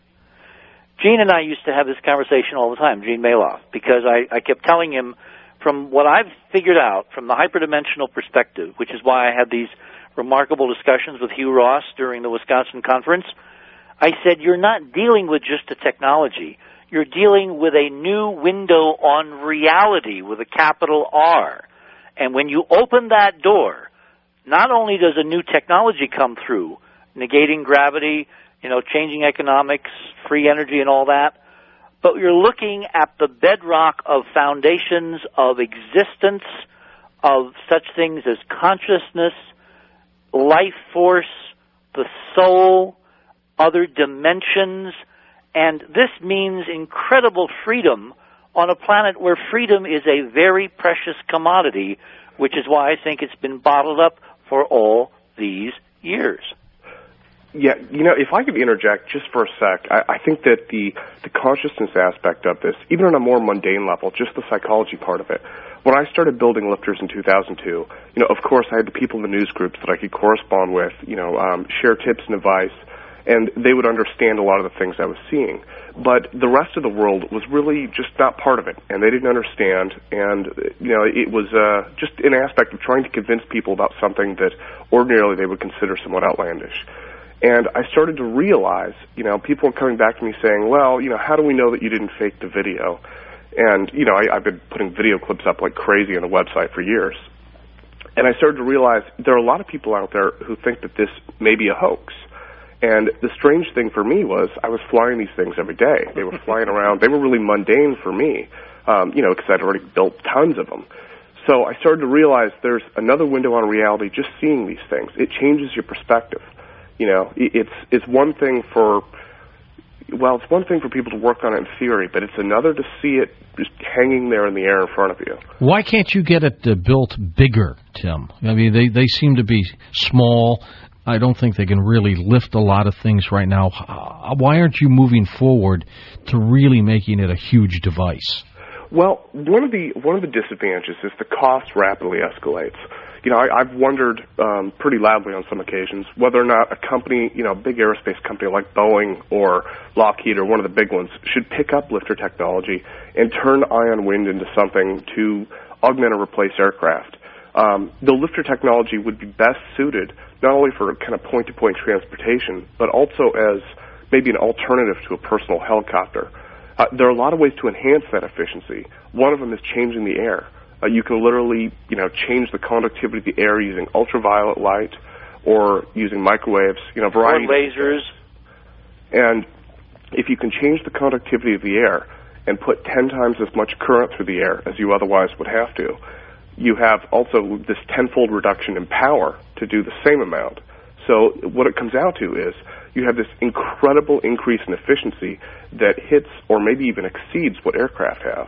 Gene and I used to have this conversation all the time, Gene Mailoff, because I, I kept telling him, from what I've figured out from the hyperdimensional perspective, which is why I had these remarkable discussions with Hugh Ross during the Wisconsin conference, I said, you're not dealing with just a technology. You're dealing with a new window on reality with a capital R. And when you open that door, not only does a new technology come through, negating gravity, you know, changing economics, free energy and all that, but you're looking at the bedrock of foundations of existence, of such things as consciousness, life force, the soul, other dimensions, and this means incredible freedom on a planet where freedom is a very precious commodity, which is why I think it's been bottled up for all these years.
Yeah, you know, if I could interject just for a sec, I, I think that the, the consciousness aspect of this, even on a more mundane level, just the psychology part of it, when I started building lifters in two thousand two, you know, of course I had the people in the news groups that I could correspond with, you know, um, share tips and advice, and they would understand a lot of the things I was seeing. But the rest of the world was really just not part of it, and they didn't understand, and, you know, it was uh, just an aspect of trying to convince people about something that ordinarily they would consider somewhat outlandish. And I started to realize, you know, people were coming back to me saying, well, you know, how do we know that you didn't fake the video? And, you know, I, I've been putting video clips up like crazy on the website for years. And I started to realize there are a lot of people out there who think that this may be a hoax. And the strange thing for me was I was flying these things every day. They were flying around. They were really mundane for me, um, you know, because I'd already built tons of them. So I started to realize there's another window on reality just seeing these things. It changes your perspective. You know, it's it's one thing for, well, it's one thing for people to work on it in theory, but it's another to see it just hanging there in the air in front of you.
Why can't you get it uh, built bigger, Tim? I mean, they, they seem to be small. I don't think they can really lift a lot of things right now. Why aren't you moving forward to really making it a huge device?
Well, one of the one of the disadvantages is the cost rapidly escalates. You know, I, I've wondered um, pretty loudly on some occasions whether or not a company, you know, a big aerospace company like Boeing or Lockheed or one of the big ones should pick up lifter technology and turn ion wind into something to augment or replace aircraft. Um, the lifter technology would be best suited not only for kind of point-to-point transportation, but also as maybe an alternative to a personal helicopter. Uh, there are a lot of ways to enhance that efficiency. One of them is changing the air. Uh, you can literally, you know, change the conductivity of the air using ultraviolet light or using microwaves, you know, variety
or lasers.
And if you can change the conductivity of the air and put ten times as much current through the air as you otherwise would have to, you have also this tenfold reduction in power to do the same amount. So what it comes out to is you have this incredible increase in efficiency that hits or maybe even exceeds what aircraft have.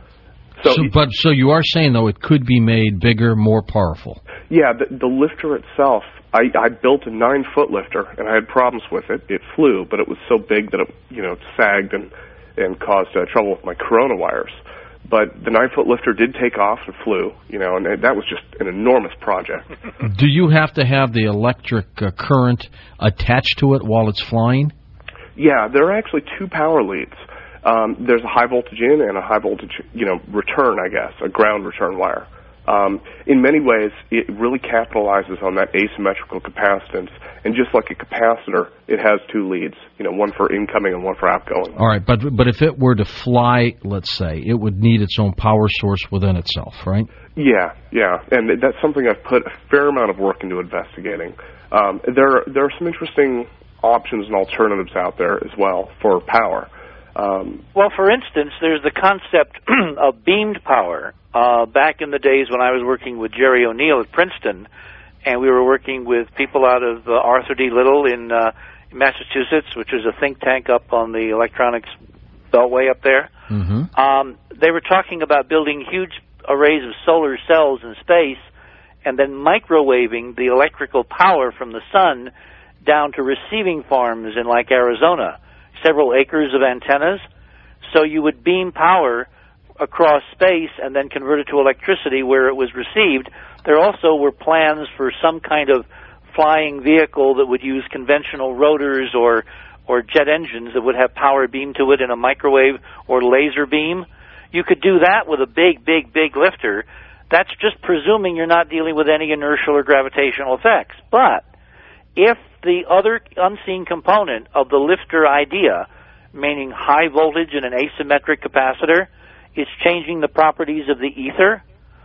So,
so, but so you are saying, though, it could be made bigger, more powerful.
Yeah, the, the lifter itself, I, I built a nine-foot lifter, and I had problems with it. It flew, but it was so big that it, you know, sagged and, and caused uh, trouble with my corona wires. But the nine-foot lifter did take off and flew, you know, and that was just an enormous project.
Do you have to have the electric uh, current attached to it while it's flying?
Yeah, there are actually two power leads. Um, there's a high voltage in and a high voltage, you know, return, I guess, a ground return wire. Um, in many ways, it really capitalizes on that asymmetrical capacitance. And just like a capacitor, it has two leads, you know, one for incoming and one for outgoing.
All right, but but if it were to fly, let's say, it would need its own power source within itself, right?
Yeah, yeah, and that's something I've put a fair amount of work into investigating. Um, there, there are some interesting options and alternatives out there as well for power. Um,
well, for instance, there's the concept of beamed power. Uh, back in the days when I was working with Jerry O'Neill at Princeton, and we were working with people out of uh, Arthur D. Little in uh, Massachusetts, which is a think tank up on the electronics beltway up there.
Mm-hmm.
Um, they were talking about building huge arrays of solar cells in space and then microwaving the electrical power from the sun down to receiving farms in, like, Arizona, several acres of antennas. So you would beam power across space and then convert it to electricity where it was received. There also were plans for some kind of flying vehicle that would use conventional rotors or or jet engines that would have power beamed to it in a microwave or laser beam. You could do that with a big, big, big lifter. That's just presuming you're not dealing with any inertial or gravitational effects. But if the other unseen component of the lifter idea, meaning high voltage and an asymmetric capacitor, is changing the properties of the ether,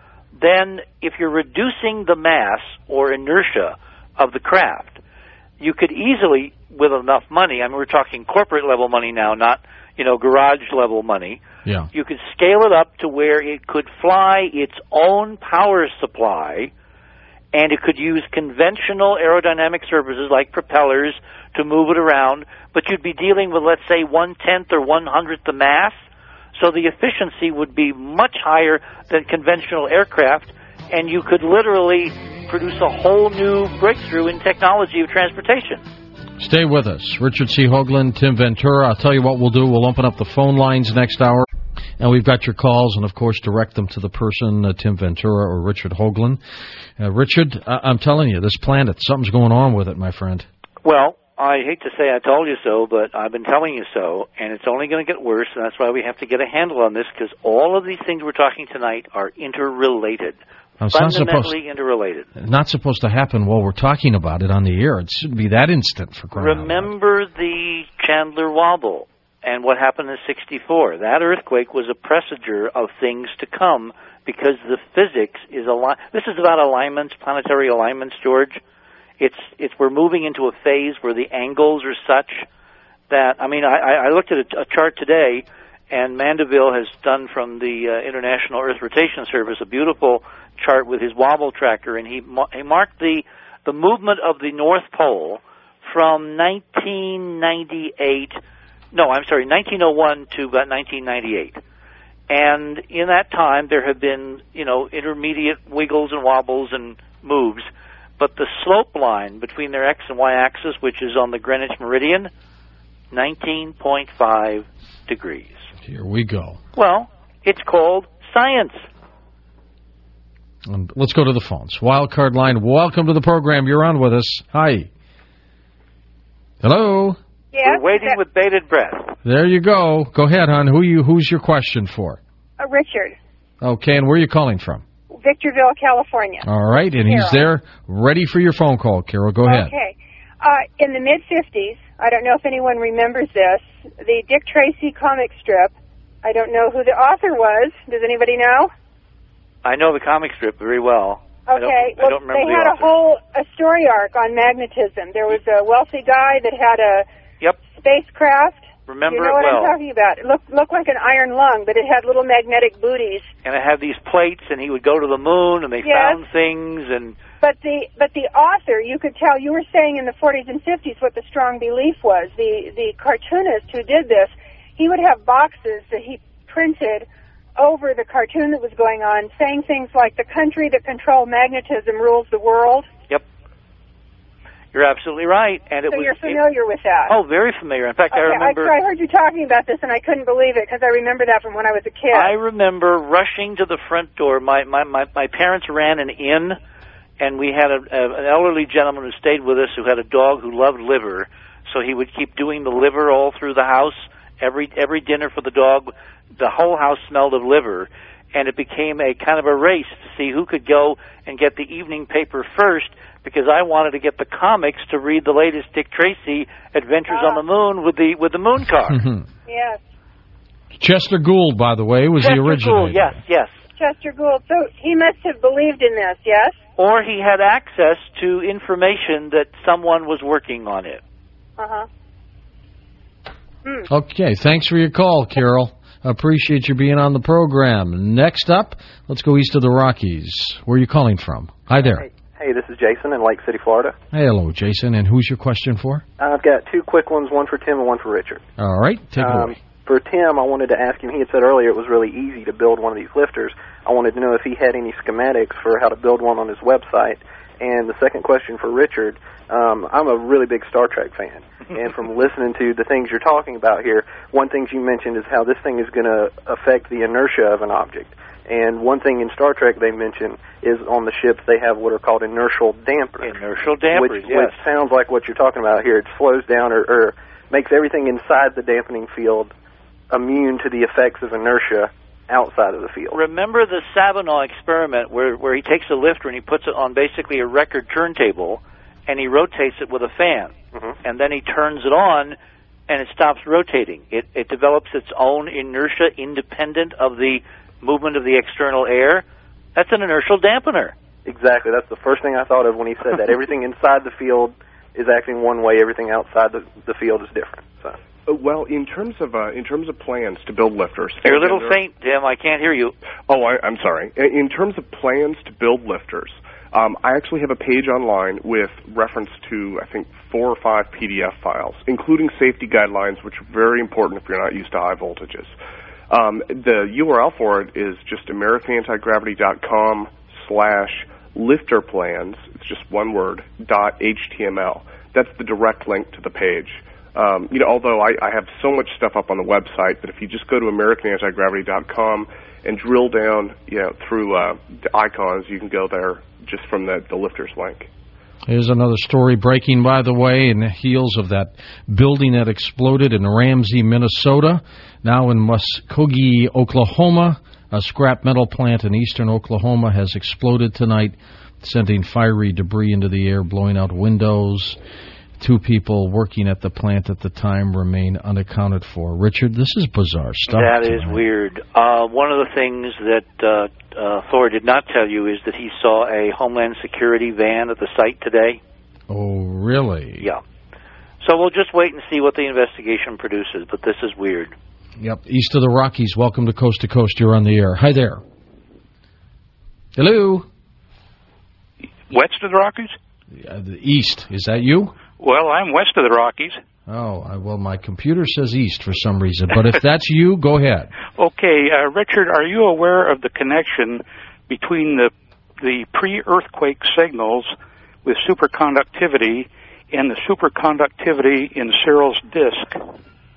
then if you're reducing the mass or inertia of the craft, you could easily, with enough money, I mean, we're talking corporate level money now, not, you know, garage level money,
yeah.
You could scale it up to where it could fly its own power supply, and it could use conventional aerodynamic surfaces like propellers to move it around, but you'd be dealing with, let's say, one-tenth or one-hundredth the mass, so the efficiency would be much higher than conventional aircraft, and you could literally produce a whole new breakthrough in technology of transportation.
Stay with us. Richard C. Hoagland, Tim Ventura. I'll tell you what we'll do. We'll open up the phone lines next hour. And we've got your calls, and, of course, direct them to the person, uh, Tim Ventura or Richard Hoagland. Uh, Richard, I- I'm telling you, this planet, something's going on with it, my friend.
Well, I hate to say I told you so, but I've been telling you so, and it's only going to get worse, and that's why we have to get a handle on this, because all of these things we're talking tonight are interrelated.
It's not
fundamentally
supposed,
interrelated.
Not supposed to happen while we're talking about it on the air. It shouldn't be that instant for crying out loud.
Remember the Chandler Wobble and what happened in sixty-four. That earthquake was a presager of things to come because the physics is ali- This is about alignments, planetary alignments, George. It's it's we're moving into a phase where the angles are such that, I mean, I, I looked at a, a chart today, and Mandeville has done from the uh, International Earth Rotation Service a beautiful chart with his wobble tracker, and he he marked the the movement of the North Pole from nineteen ninety-eight. No, I'm sorry, nineteen oh one to about nineteen ninety-eight. And in that time, there have been, you know, intermediate wiggles and wobbles and moves, but the slope line between their x and y axis, which is on the Greenwich meridian, nineteen point five degrees.
Here we go.
Well, it's called science.
And let's go to the phones. Wildcard line, welcome to the program. You're on with us. Hi. Hello.
Yeah, We're waiting that... with bated breath.
There you go. Go ahead, hon. Who you? Who's your question for?
Uh, Richard.
Okay, and where are you calling from?
Victorville, California.
All right, and
Carol.
He's there, ready for your phone call, Carol. Go ahead.
Okay. Uh, in the mid-fifties, I don't know if anyone remembers this, the Dick Tracy comic strip, I don't know who the author was. Does anybody know?
I know the comic strip very well.
Okay.
I don't,
well,
I don't remember
they
the
had
author.
a whole a story arc on magnetism. There was a wealthy guy that had a
yep.
spacecraft.
Remember
you know
it
what
well.
I'm talking about? It looked, looked like an iron lung, but it had little magnetic booties.
And it had these plates, and he would go to the moon, and they
yes.
found things, and...
But the but the author, you could tell, you were saying in the forties and fifties what the strong belief was. The, the cartoonist who did this, he would have boxes that he printed over the cartoon that was going on, saying things like, the country that controls magnetism rules the world.
Yep. You're absolutely right. And it
so
was,
you're familiar
it,
with that?
Oh, very familiar. In fact,
okay,
I remember...
I, I heard you talking about this, and I couldn't believe it, because I remember that from when I was a kid.
I remember rushing to the front door. My, my, my, my parents ran an inn, and we had a, a, an elderly gentleman who stayed with us who had a dog who loved liver, so he would keep doing the liver all through the house. Every every dinner for the dog, the whole house smelled of liver, and it became a kind of a race to see who could go and get the evening paper first, because I wanted to get the comics to read the latest Dick Tracy Adventures
oh.
on the Moon with the with the moon car.
Yes.
Chester Gould, by the way, was
Chester
the originator.
Gould, yes, yes.
Chester Gould. So he must have believed in this, yes?
Or he had access to information that someone was working on it.
Uh-huh. Mm.
Okay, thanks for your call, Carol. Appreciate you being on the program. Next up, let's go east of the Rockies. Where are you calling from? Hi there.
Hey, hey, this is Jason in Lake City, Florida.
Hey, hello, Jason. And who's your question for?
I've got two quick ones, one for Tim and one for Richard.
All right, take it
um,
away.
For Tim, I wanted to ask him, he had said earlier it was really easy to build one of these lifters. I wanted to know if he had any schematics for how to build one on his website. And the second question for Richard, um, I'm a really big Star Trek fan. And from listening to the things you're talking about here, one thing you mentioned is how this thing is going to affect the inertia of an object. And one thing in Star Trek they mention is on the ships they have what are called inertial dampeners.
Inertial dampers,
which,
yes.
Which sounds like what you're talking about here. It slows down or, or makes everything inside the dampening field immune to the effects of inertia outside of the field.
Remember the Savanaugh experiment where, where he takes a lifter and he puts it on basically a record turntable and he rotates it with a fan. Mm-hmm. And then he turns it on and it stops rotating. It, it develops its own inertia independent of the movement of the external air. That's an inertial dampener.
Exactly. That's the first thing I thought of when he said that. Everything inside the field is acting one way, everything outside the, the field is different. So.
Uh, well, in terms of uh, in terms of plans to build lifters,
you're a little faint, Tim. I can't hear you.
Oh, I, I'm sorry. In terms of plans to build lifters, um, I actually have a page online with reference to I think four or five P D F files, including safety guidelines, which are very important if you're not used to high voltages. Um, the U R L for it is just american anti-gravity dot com slash lifter plans. It's just one word, dot H T M L. that's the direct link to the page. Um, you know, although I, I have so much stuff up on the website that if you just go to American Anti Gravity dot com and drill down, you know, through uh, the icons, you can go there just from the, the lifters link.
Here's another story breaking, by the way, in the heels of that building that exploded in Ramsey, Minnesota. Now in Muskogee, Oklahoma, a scrap metal plant in eastern Oklahoma has exploded tonight, sending fiery debris into the air, blowing out windows. Two people working at the plant at the time remain unaccounted for. Richard, this is bizarre stuff.
That
tonight.
is weird. Uh, one of the things that uh, uh, Thor did not tell you is that he saw a Homeland Security van at the site today.
Oh, really?
Yeah. So we'll just wait and see what the investigation produces, but this is weird.
Yep. East of the Rockies, welcome to Coast to Coast. You're on the air. Hi there. Hello?
West of the Rockies?
Uh, the east. Is that you?
Well, I'm west of the Rockies.
Oh, I, well, my computer says east for some reason. But if that's you, go ahead.
Okay, uh, Richard, are you aware of the connection between the the pre-earthquake signals with superconductivity and the superconductivity in Cyril's disk?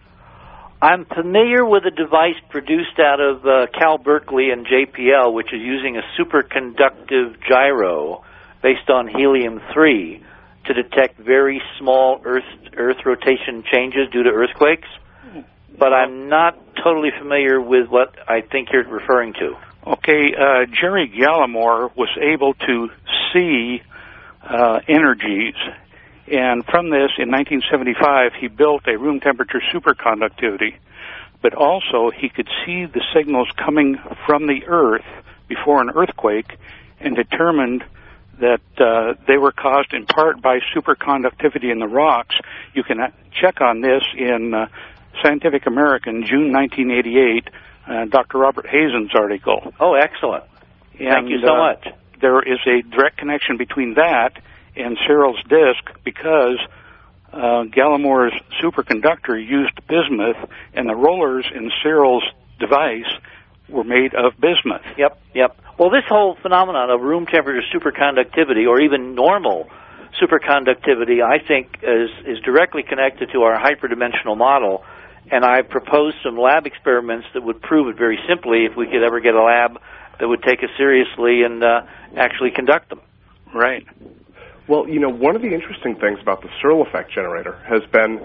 I'm familiar with a device produced out of uh, Cal Berkeley and J P L, which is using a superconductive gyro based on helium three to detect very small Earth Earth rotation changes due to earthquakes. But I'm not totally familiar with what I think you're referring to.
Okay, uh, Jerry Gallimore was able to see uh, energies, and from this, in nineteen seventy-five, he built a room temperature superconductivity, but also he could see the signals coming from the Earth before an earthquake and determined that uh, they were caused in part by superconductivity in the rocks. You can check on this in uh, Scientific American, June nineteen eighty-eight, uh, Doctor Robert Hazen's article.
Oh, excellent.
And,
Thank you so
uh,
much.
There is a direct connection between that and Cyril's disk because uh, Gallimore's superconductor used bismuth, and the rollers in Cyril's device were made of bismuth.
Yep, yep. Well, this whole phenomenon of room temperature superconductivity, or even normal superconductivity, I think is, is directly connected to our hyperdimensional model, and I proposed some lab experiments that would prove it very simply if we could ever get a lab that would take us seriously and uh, actually conduct them.
Right.
Well, you know, one of the interesting things about the Searle effect generator has been,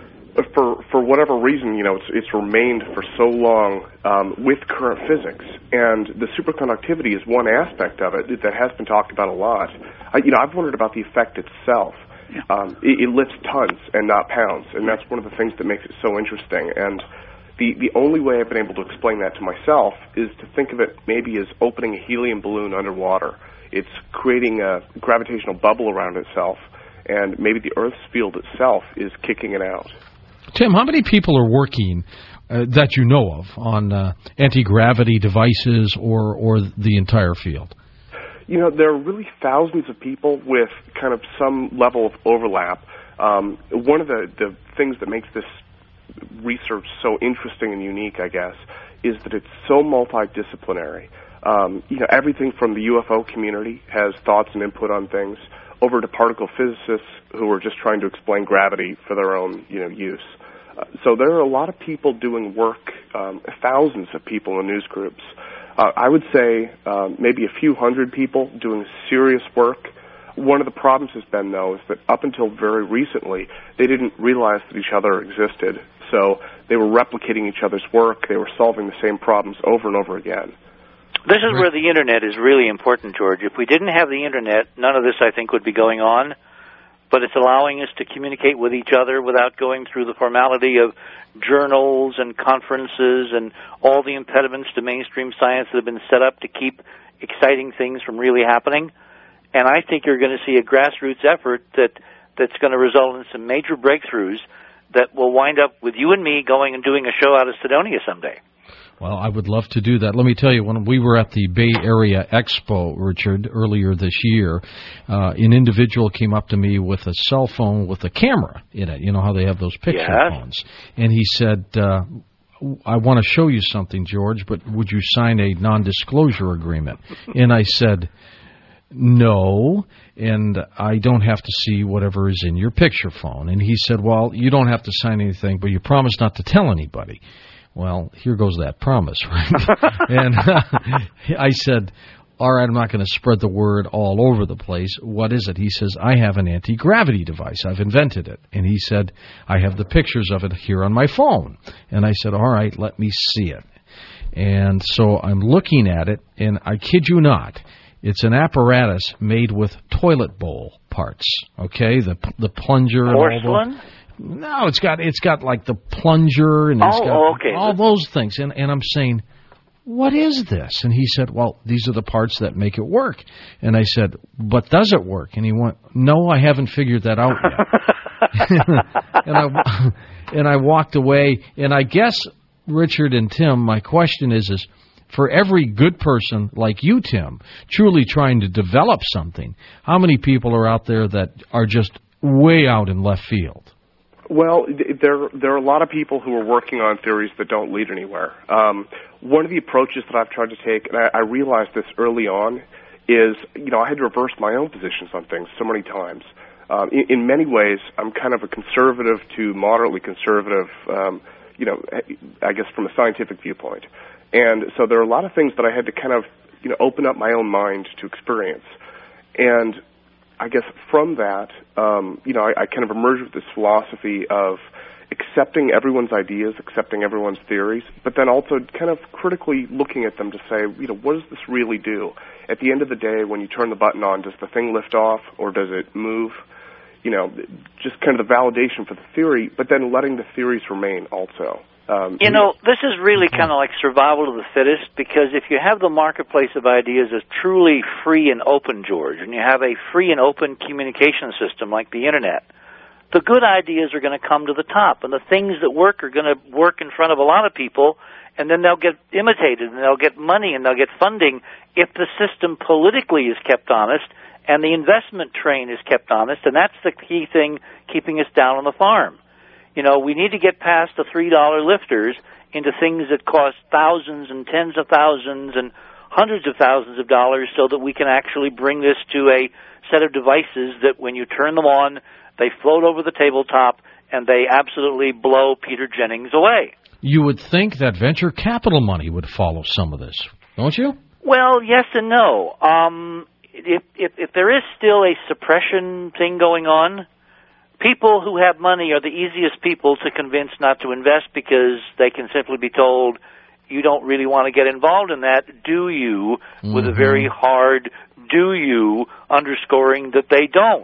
for for whatever reason, you know, it's it's remained for so long um, with current physics, and the superconductivity is one aspect of it that has been talked about a lot. I, you know, I've wondered about the effect itself.
Yeah.
Um, it, it lifts tons and not pounds, and that's one of the things that makes it so interesting. And the the only way I've been able to explain that to myself is to think of it maybe as opening a helium balloon underwater. It's creating a gravitational bubble around itself, and maybe the Earth's field itself is kicking it out.
Tim, how many people are working uh, that you know of on uh, anti-gravity devices or, or the entire field?
You know, there are really thousands of people with kind of some level of overlap. Um, one of the, the things that makes this research so interesting and unique, I guess, is that it's so multidisciplinary. Um, you know, everything from the U F O community has thoughts and input on things, over to particle physicists who are just trying to explain gravity for their own, you know, use. Uh, so there are a lot of people doing work, um, thousands of people in news groups. Uh, I would say um, maybe a few hundred people doing serious work. One of the problems has been, though, is that up until very recently, they didn't realize that each other existed. So they were replicating each other's work. They were solving the same problems over and over again.
This is where the Internet is really important, George. If we didn't have the Internet, none of this, I think, would be going on. But it's allowing us to communicate with each other without going through the formality of journals and conferences and all the impediments to mainstream science that have been set up to keep exciting things from really happening. And I think you're going to see a grassroots effort that that's going to result in some major breakthroughs that will wind up with you and me going and doing a show out of Cydonia someday.
Well, I would love to do that. Let me tell you, when we were at the Bay Area Expo, Richard, earlier this year, uh, an individual came up to me with a cell phone with a camera in it. You know how they have those picture
yes.
phones. And he said, uh, I want to show you something, George, but would you sign a non-disclosure agreement? And I said, no, and I don't have to see whatever is in your picture phone. And he said, well, you don't have to sign anything, but you promise not to tell anybody. Well, here goes that promise, right? And uh, I said, all right, I'm not going to spread the word all over the place. What is it? He says, I have an anti-gravity device. I've invented it. And he said, I have the pictures of it here on my phone. And I said, all right, let me see it. And so I'm looking at it, and I kid you not, it's an apparatus made with toilet bowl parts, okay? The the plunger and
Porcelain?
all those. No, it's got it's got like the plunger and it's
oh,
got
okay.
all those things. And and I'm saying, what is this? And he said, well, these are the parts that make it work. And I said, but does it work? And he went, no, I haven't figured that out yet. and I and I walked away. And I guess, Richard and Tim, my question is is. For every good person like you, Tim, truly trying to develop something, how many people are out there that are just way out in left field?
Well, there there are a lot of people who are working on theories that don't lead anywhere. Um, one of the approaches that I've tried to take, and I, I realized this early on, is, you know, I had to reverse my own positions on things so many times. Um, in, in many ways, I'm kind of a conservative to moderately conservative, um, you know, I guess from a scientific viewpoint. And so there are a lot of things that I had to kind of, you know, open up my own mind to experience. And I guess from that, um, you know, I, I kind of emerged with this philosophy of accepting everyone's ideas, accepting everyone's theories, but then also kind of critically looking at them to say, you know, what does this really do? At the end of the day, when you turn the button on, does the thing lift off or does it move? You know, just kind of the validation for the theory, but then letting the theories remain also. Um,
you know, this is really kind of like survival of the fittest, because if you have the marketplace of ideas as truly free and open, George, and you have a free and open communication system like the Internet, the good ideas are going to come to the top, and the things that work are going to work in front of a lot of people, and then they'll get imitated, and they'll get money, and they'll get funding if the system politically is kept honest and the investment train is kept honest, and that's the key thing keeping us down on the farm. You know, we need to get past the three dollar lifters into things that cost thousands and tens of thousands and hundreds of thousands of dollars so that we can actually bring this to a set of devices that when you turn them on, they float over the tabletop and they absolutely blow Peter Jennings away.
You would think that venture capital money would follow some of this, don't you?
Well, yes and no. Um, if, if, if there is still a suppression thing going on, people who have money are the easiest people to convince not to invest because they can simply be told, you don't really want to get involved in that, do you? Mm-hmm. With a very hard do you, underscoring that they don't.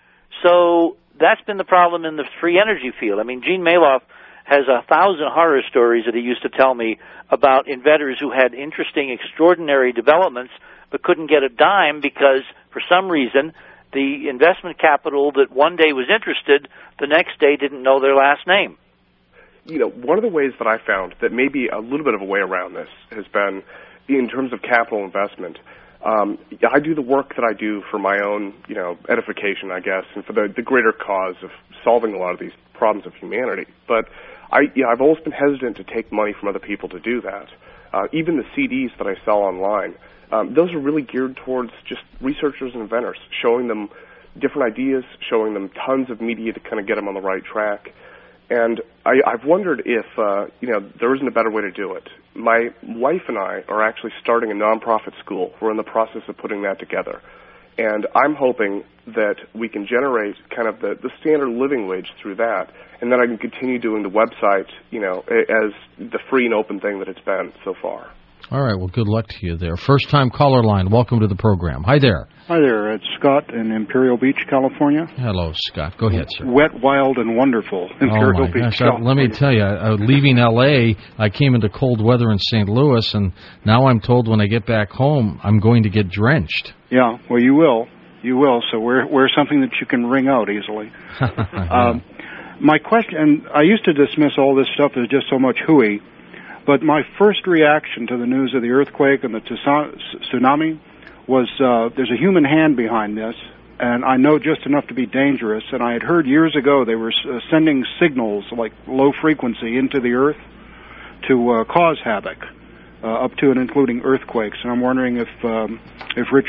So that's been the problem in the free energy field. I mean, Gene Mailoff has a thousand horror stories that he used to tell me about inventors who had interesting, extraordinary developments but couldn't get a dime because, for some reason, the investment capital that one day was interested, the next day didn't know their last name.
You know, one of the ways that I found that maybe a little bit of a way around this has been in terms of capital investment. Um, I do the work that I do for my own, you know, edification, I guess, and for the, the greater cause of solving a lot of these problems of humanity. But I, you know, I've always been hesitant to take money from other people to do that. Uh, even the C Ds that I sell online, um, those are really geared towards just researchers and inventors, showing them different ideas, showing them tons of media to kind of get them on the right track. And I, I've wondered if, uh, you know, there isn't a better way to do it. My wife and I are actually starting a nonprofit school. We're in the process of putting that together. And I'm hoping that we can generate kind of the, the standard living wage through that, and then I can continue doing the website, you know, as the free and open thing that it's been so far.
All right, well, good luck to you there. First-time caller line, welcome to the program. Hi there.
Hi there, it's Scott in Imperial Beach, California.
Hello, Scott. Go ahead, sir.
Wet, wild, and wonderful. Imperial
oh my
Beach,
gosh.
California.
Let me tell you, uh, leaving L A, I came into cold weather in Saint Louis, and now I'm told when I get back home, I'm going to get drenched.
Yeah, well, you will. You will, so wear, wear something that you can wring out easily. um, my question, and I used to dismiss all this stuff as just so much hooey, but my first reaction to the news of the earthquake and the tsunami was uh, there's a human hand behind this, and I know just enough to be dangerous, and I had heard years ago they were uh, sending signals like low frequency into the earth to uh, cause havoc, uh, up to and including earthquakes, and I'm wondering if um, if Richard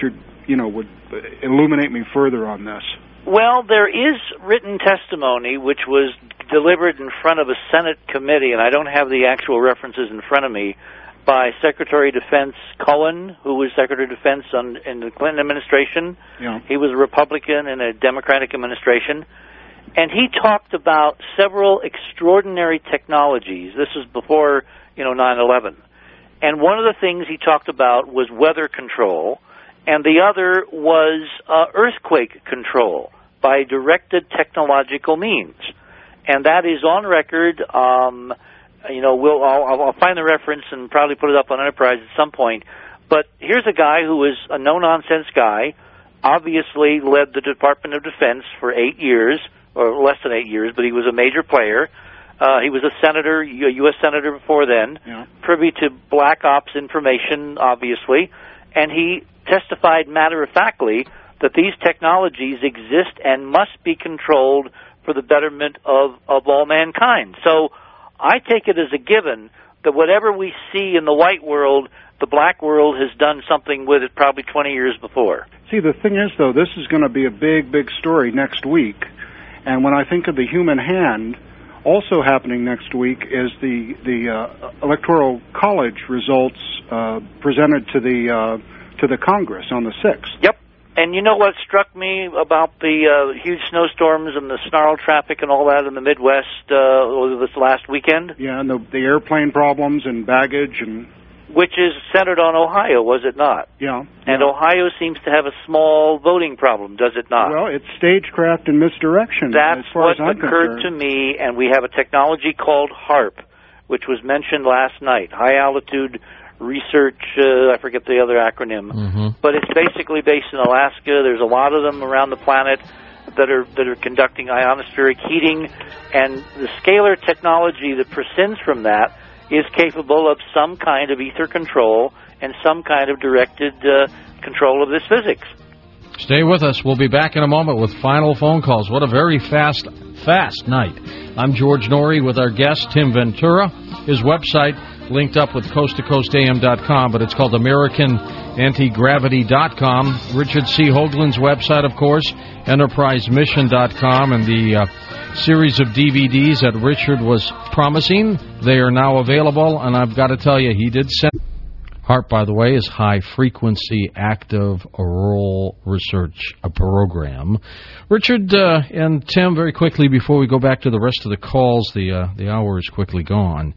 you know, would illuminate me further on this.
Well, there is written testimony which was delivered in front of a Senate committee, and I don't have the actual references in front of me, by Secretary of Defense Cohen, who was Secretary of Defense on, in the Clinton administration.
Yeah.
He was a Republican in a Democratic administration. And he talked about several extraordinary technologies. This was before, you know, nine eleven. And one of the things he talked about was weather control, and the other was uh, earthquake control by directed technological means. And that is on record. Um, you know, we'll I'll, I'll find the reference and probably put it up on Enterprise at some point. But here's a guy who is a no-nonsense guy, obviously led the Department of Defense for eight years, or less than eight years, but he was a major player. Uh, he was a senator, a U S senator before then,
yeah.
privy to Black Ops information, obviously, and he testified matter-of-factly that these technologies exist and must be controlled for the betterment of, of all mankind. So I take it as a given that whatever we see in the white world, the black world has done something with it probably twenty years before.
See, the thing is, though, this is going to be a big, big story next week. And when I think of the human hand, also happening next week is the the uh, Electoral College results uh, presented to the uh, to the Congress on the sixth.
Yep. And you know what struck me about the uh, huge snowstorms and the snarl traffic and all that in the Midwest uh, this last weekend?
Yeah, and the, the airplane problems and baggage and...
Which is centered on Ohio, was it not?
Yeah.
And
yeah.
Ohio seems to have a small voting problem, does it not?
Well, it's stagecraft and misdirection.
That's
as far
what
as I'm
occurred
concerned.
to me, and we have a technology called HAARP, which was mentioned last night, High Altitude Research, uh, I forget the other acronym,
mm-hmm.
but it's basically based in Alaska. There's a lot of them around the planet that are that are conducting ionospheric heating, and the scalar technology that prescinds from that is capable of some kind of ether control and some kind of directed uh, control of this physics.
Stay with us. We'll be back in a moment with final phone calls. What a very fast, fast night. I'm George Norrie with our guest, Tim Ventura. His website linked up with coast to coast A M dot com, but it's called American Anti Gravity dot com. Richard C. Hoagland's website, of course, Enterprise Mission dot com, and the uh, series of D V Ds that Richard was promising. They are now available, and I've got to tell you, he did send... HAARP, by the way, is High Frequency Active Auroral Research a Program. Richard uh, and Tim, very quickly before we go back to the rest of the calls, the uh, the hour is quickly gone.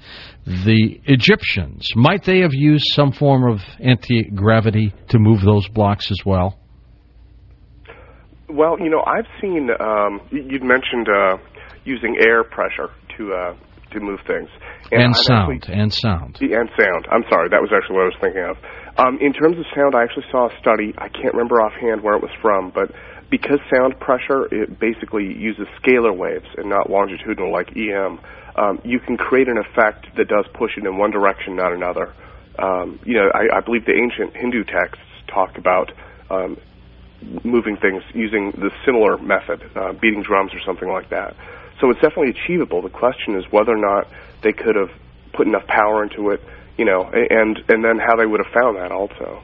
The Egyptians, might they have used some form of anti-gravity to move those blocks as well?
Well, you know, I've seen, um, you'd mentioned uh, using air pressure to uh, to move things.
And, and sound,
actually,
and sound.
And sound. I'm sorry, that was actually what I was thinking of. Um, in terms of sound, I actually saw a study, I can't remember offhand where it was from, but because sound pressure, it basically uses scalar waves and not longitudinal like E M, um, you can create an effect that does push it in one direction, not another. Um, you know, I, I believe the ancient Hindu texts talk about um, moving things using the similar method, uh, beating drums or something like that. So it's definitely achievable. The question is whether or not they could have put enough power into it, you know, and and then how they would have found that also.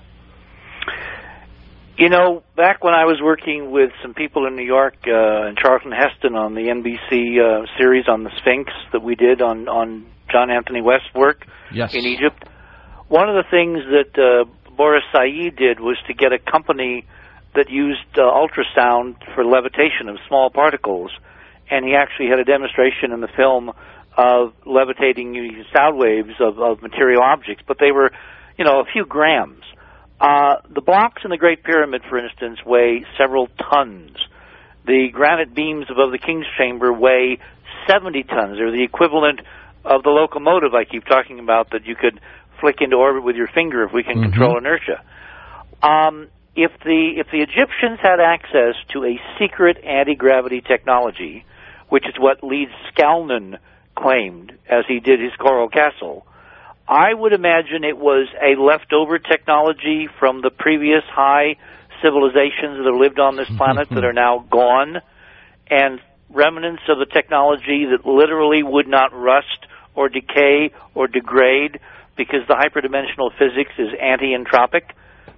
You know, back when I was working with some people in New York uh, and Charlton Heston on the N B C uh, series on the Sphinx that we did on, on John Anthony West's work
yes.
in Egypt, one of the things that uh, Boris Said did was to get a company that used uh, ultrasound for levitation of small particles. And he actually had a demonstration in the film of levitating using sound waves of, of material objects, but they were, you know, a few grams. Uh, the blocks in the Great Pyramid, for instance, weigh several tons. The granite beams above the King's Chamber weigh seventy tons. They're the equivalent of the locomotive I keep talking about that you could flick into orbit with your finger if we can mm-hmm. control inertia. Um, if the if the Egyptians had access to a secret anti-gravity technology, which is what Leeds Skalnin claimed as he did his Coral Castle, I would imagine it was a leftover technology from the previous high civilizations that have lived on this planet that are now gone, and remnants of the technology that literally would not rust or decay or degrade because the hyperdimensional physics is anti-entropic.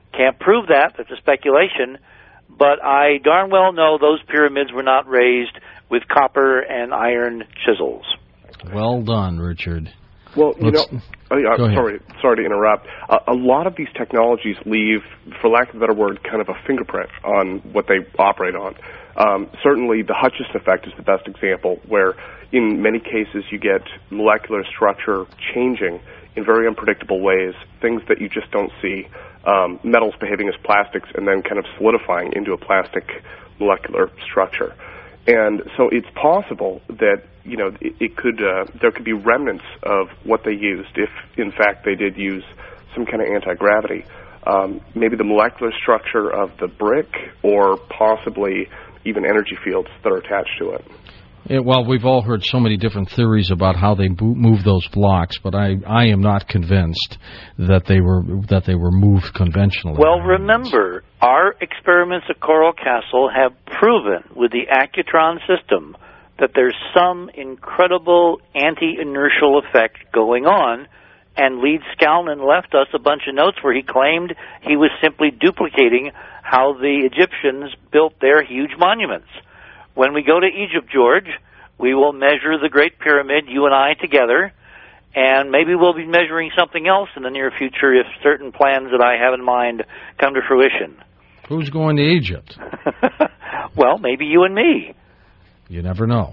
Can't prove that. That's a speculation. But I darn well know those pyramids were not raised with copper and iron chisels.
Well done, Richard.
Well, you
Let's,
know, uh, I'm sorry, sorry to interrupt. Uh, a lot of these technologies leave, for lack of a better word, kind of a fingerprint on what they operate on. Um, certainly, the Hutchison effect is the best example, where in many cases you get molecular structure changing in very unpredictable ways, things that you just don't see, um, metals behaving as plastics and then kind of solidifying into a plastic molecular structure. And so it's possible that, you know, it, it could, uh, there could be remnants of what they used if, in fact, they did use some kind of anti-gravity. Um, maybe the molecular structure of the brick, or possibly even energy fields that are attached to it.
Yeah, well, we've all heard so many different theories about how they move those blocks, but I, I am not convinced that they were that they were moved conventionally.
Well, remember, our experiments at Coral Castle have proven with the Accutron system that there's some incredible anti-inertial effect going on, and Leeds Scalman left us a bunch of notes where he claimed he was simply duplicating how the Egyptians built their huge monuments. When we go to Egypt, George, we will measure the Great Pyramid, you and I together, and maybe we'll be measuring something else in the near future if certain plans that I have in mind come to fruition.
Who's going to Egypt?
Well, maybe you and me.
You never know.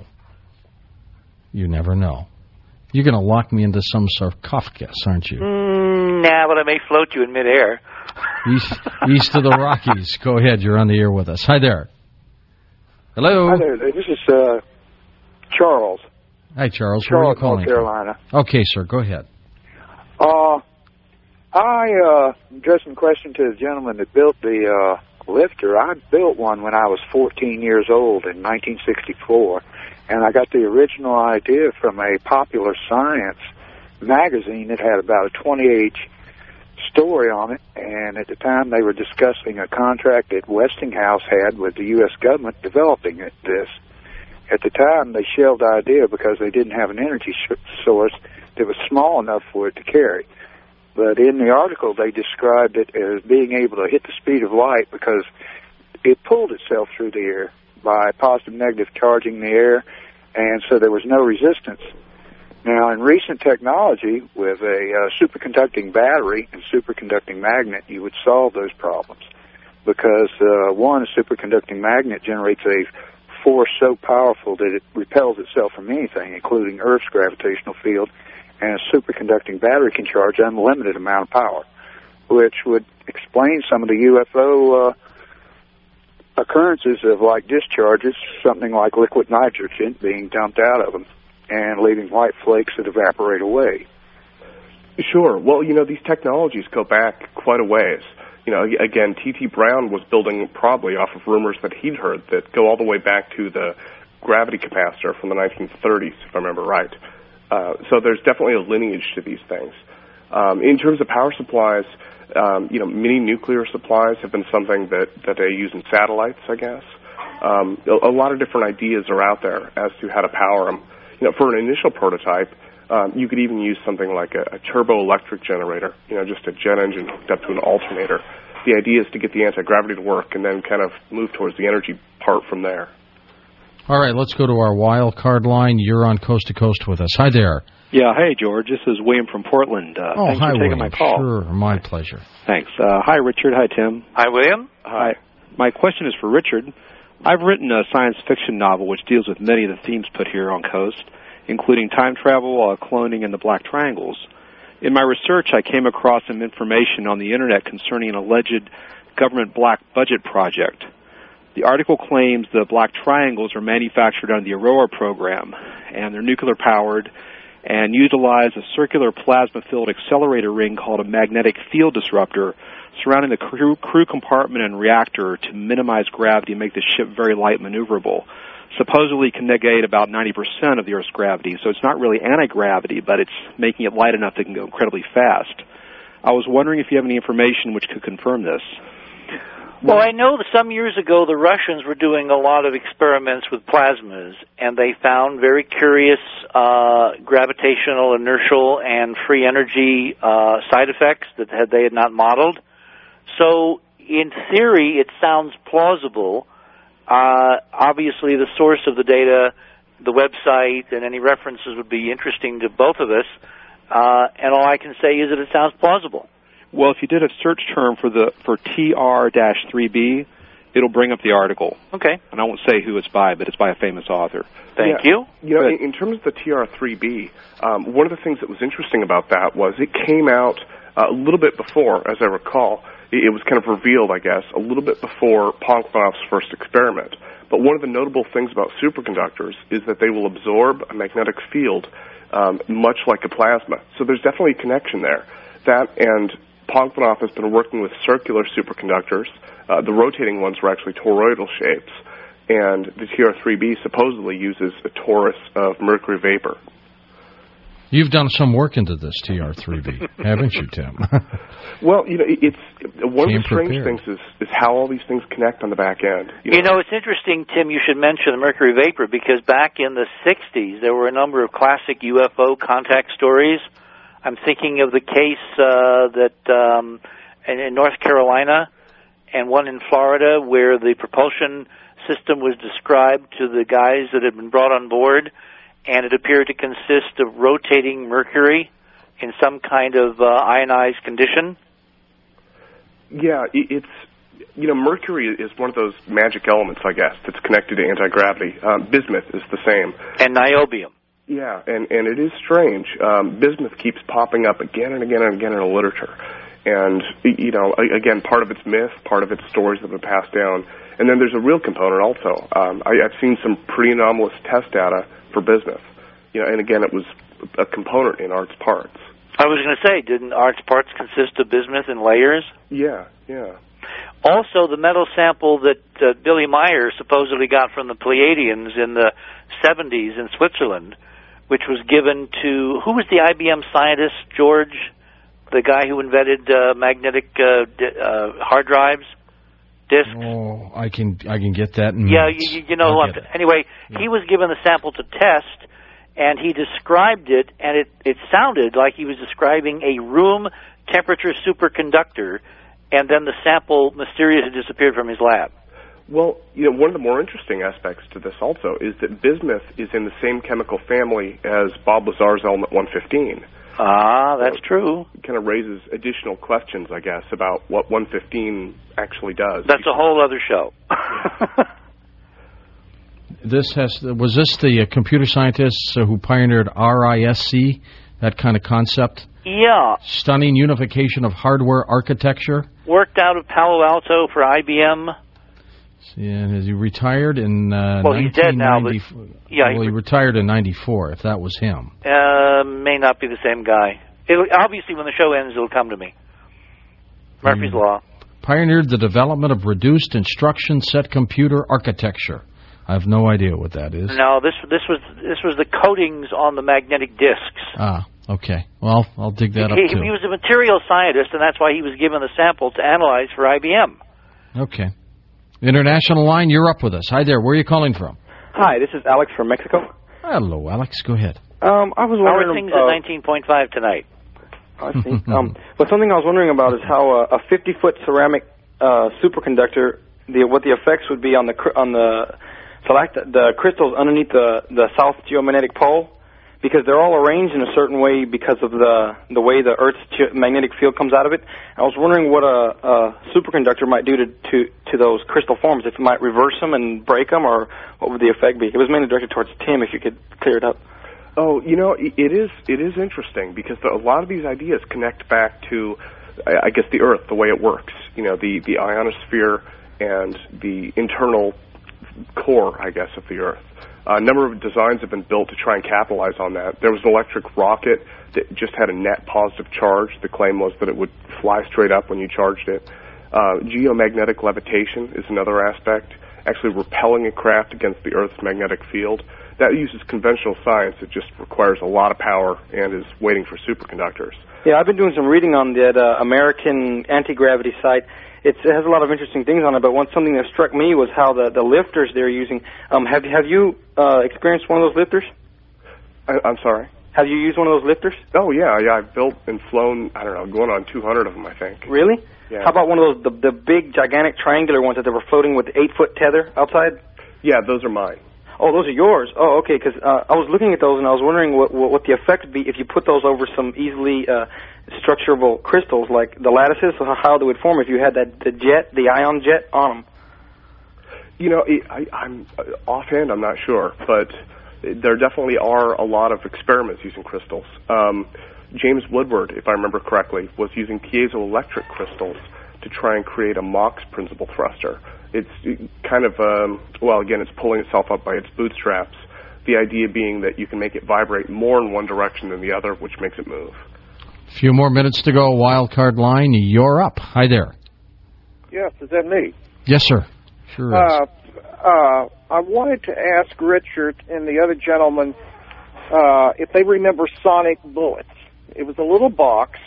You never know. You're going to lock me into some sarcophagus, aren't you?
Mm, nah, but I may float you in midair.
East, east of the Rockies. Go ahead. You're on the air with us. Hi there. Hello.
Hi there. This is uh, Charles.
Hi, Charles.
Charles,
Where are you calling
North Carolina.
From? Okay, sir. Go ahead.
Uh, I uh, addressed a question to the gentleman that built the uh, lifter. I built one when I was fourteen years old in nineteen sixty-four, and I got the original idea from a Popular Science magazine that had about a twenty-page story on it, and at the time they were discussing a contract that Westinghouse had with the U S government developing it, this. At the time, they shelved the idea because they didn't have an energy sh- source that was small enough for it to carry. But in the article, they described it as being able to hit the speed of light because it pulled itself through the air by positive-negative charging the air, and so there was no resistance. Now, in recent technology, with a uh, superconducting battery and superconducting magnet, you would solve those problems because, uh, one, a superconducting magnet generates a force so powerful that it repels itself from anything, including Earth's gravitational field, and a superconducting battery can charge unlimited amount of power, which would explain some of the U F O uh, occurrences of, like, discharges, something like liquid nitrogen being dumped out of them and leaving white flakes that evaporate away.
Sure. Well, you know, these technologies go back quite a ways. You know, again, T T. Brown was building probably off of rumors that he'd heard that go all the way back to the gravity capacitor from the nineteen thirties, if I remember right. Uh, so there's definitely a lineage to these things. Um, in terms of power supplies, um, you know, mini nuclear supplies have been something that, that they use in satellites, I guess. Um, a, a lot of different ideas are out there as to how to power them. You know, for an initial prototype, um, you could even use something like a, a turbo-electric generator, you know, just a jet engine hooked up to an alternator. The idea is to get the anti-gravity to work and then kind of move towards the energy part from there.
All right, let's go to our wild card line. You're on Coast to Coast with us. Hi there.
Yeah, hey, George. This is William from Portland. Uh,
oh,
thanks
hi,
for taking
William.
my call.
Sure, my pleasure.
Thanks. Uh, hi, Richard. Hi, Tim.
Hi, William.
Hi. My question is for Richard. I've written a science fiction novel which deals with many of the themes put here on Coast, including time travel, uh, cloning, and the black triangles. In my research, I came across some information on the Internet concerning an alleged government black budget project. The article claims the black triangles are manufactured under the Aurora program, and they're nuclear-powered and utilize a circular plasma-filled accelerator ring called a magnetic field disruptor surrounding the crew, crew compartment and reactor to minimize gravity and make the ship very light maneuverable. Supposedly can negate about ninety percent of the Earth's gravity, so it's not really anti-gravity, but it's making it light enough that it can go incredibly fast. I was wondering if you have any information which could confirm this.
Well, I know that some years ago the Russians were doing a lot of experiments with plasmas, and they found very curious uh, gravitational, inertial, and free energy uh, side effects that had, they had not modeled. So, in theory, it sounds plausible. Uh, obviously, the source of the data, the website, and any references would be interesting to both of us. Uh, and all I can say is that it sounds plausible.
Well, if you did a search term for the for T R three B, it'll bring up the article.
Okay.
And I won't say who it's by, but it's by a famous author.
Thank
yeah.
you.
You know, in, in terms of the T R three B, um, one of the things that was interesting about that was it came out uh, a little bit before, as I recall. It, it was kind of revealed, I guess, a little bit before Planck's first experiment. But one of the notable things about superconductors is that they will absorb a magnetic field um, much like a plasma. So there's definitely a connection there. That and Planck has been working with circular superconductors. Uh, the rotating ones were actually toroidal shapes. And the T R three B supposedly uses a torus of mercury vapor.
You've done some work into this T R three B, haven't you, Tim?
Well, you know, it's one
Came
of the strange
prepared.
things is, is how all these things connect on the back end. You know?
You know, it's interesting, Tim, you should mention the mercury vapor, because back in the sixties, there were a number of classic U F O contact stories. I'm thinking of the case uh, that um, in, in North Carolina and one in Florida where the propulsion system was described to the guys that had been brought on board, and it appeared to consist of rotating mercury in some kind of uh, ionized condition.
Yeah, it, it's, you know, mercury is one of those magic elements, I guess, that's connected to anti-gravity. Um, bismuth is the same.
And niobium.
Yeah, and, and it is strange. Um, bismuth keeps popping up again and again and again in the literature. And, you know, again, part of it's myth, part of it's stories that have been passed down. And then there's a real component also. Um, I, I've seen some pretty anomalous test data for bismuth. You know, and again, it was a component in Art's parts.
I was going to say, didn't Art's parts consist of bismuth in layers?
Yeah, yeah.
Also, the metal sample that uh, Billy Meyer supposedly got from the Pleiadians in the seventies in Switzerland, which was given to, who was the I B M scientist, George, the guy who invented uh, magnetic uh, di- uh, hard drives, discs?
Oh, I can I can get that in
Yeah,
minutes.
you, you know
I'll
who I'm
get
t-
it.
Anyway,
Yeah.
he was given the sample to test, and he described it, and it, it sounded like he was describing a room temperature superconductor, and then the sample mysteriously disappeared from his lab.
Well, you know, one of the more interesting aspects to this also is that bismuth is in the same chemical family as Bob Lazar's element one fifteen.
Ah, that's
so
true.
It kind of raises additional questions, I guess, about what one fifteen actually does.
That's a whole other show.
This has was this the uh, computer scientists uh, who pioneered R I S C, that kind of concept?
Yeah.
Stunning unification of hardware architecture.
Worked out of Palo Alto for I B M.
And he retired in uh,
Well, he's dead now, but- yeah,
well,
he
he
re-
retired in ninety-four. If that was him.
Uh, may not be the same guy. It'll, obviously, when the show ends, it'll come to me. Murphy's
Mm.
Law.
Pioneered the development of reduced instruction set computer architecture. I have no idea what that is.
No, this this was this was the coatings on the magnetic discs.
Ah, okay. Well, I'll dig that up
He,
too.
he was a material scientist, and that's why he was given the sample to analyze for I B M.
Okay. International line, you're up with us. Hi there. Where are you calling from?
Hi, this is Alex from Mexico.
Hello, Alex. Go ahead.
Um, I was
How are
wondering.
things
uh,
at nineteen point five tonight?
I see. um, but something I was wondering about is how uh, a fifty-foot ceramic uh, superconductor, the what the effects would be on the cr- on the select the crystals underneath the the south geomagnetic pole, because they're all arranged in a certain way because of the the way the Earth's ge- magnetic field comes out of it. I was wondering what a, a superconductor might do to, to to those crystal forms, if it might reverse them and break them, or what would the effect be? It was mainly directed towards Tim, if you could clear it up.
Oh, you know, it is it is interesting because the, a lot of these ideas connect back to, I guess, the Earth, the way it works. You know, the, the ionosphere and the internal core, I guess, of the Earth. A number of designs have been built to try and capitalize on that. There was an electric rocket that just had a net positive charge. The claim was that it would fly straight up when you charged it. Uh, geomagnetic levitation is another aspect, actually repelling a craft against the Earth's magnetic field. That uses conventional science. It just requires a lot of power and is waiting for superconductors.
Yeah, I've been doing some reading on that uh, American anti-gravity site. It's, it has a lot of interesting things on it, but one something that struck me was how the, the lifters they're using. Um, have have you uh, experienced one of those lifters?
I, I'm sorry?
Have you used one of those lifters?
Oh, yeah. Yeah, I've built and flown, I don't know, going on two hundred of them, I think.
Really?
Yeah.
How about one of those, the, the big, gigantic, triangular ones that they were floating with eight-foot tether outside?
Yeah, those are mine.
Oh, those are yours. Oh, okay, because uh, I was looking at those, and I was wondering what, what, what the effect would be if you put those over some easily uh, structurable crystals, like the lattices, so how they would form if you had that the jet, the ion jet on them.
You know, I, I'm offhand, I'm not sure, but there definitely are a lot of experiments using crystals. Um, James Woodward, if I remember correctly, was using piezoelectric crystals to try and create a MOX principal thruster. It's kind of, um, well, again, it's pulling itself up by its bootstraps. The idea being that you can make it vibrate more in one direction than the other, which makes it move.
A few more minutes to go. Wildcard line, you're up. Hi there.
Yes, is that me?
Yes, sir. Sure is.
Uh, uh, I wanted to ask Richard and the other gentleman uh, if they remember sonic bullets. It was a little box,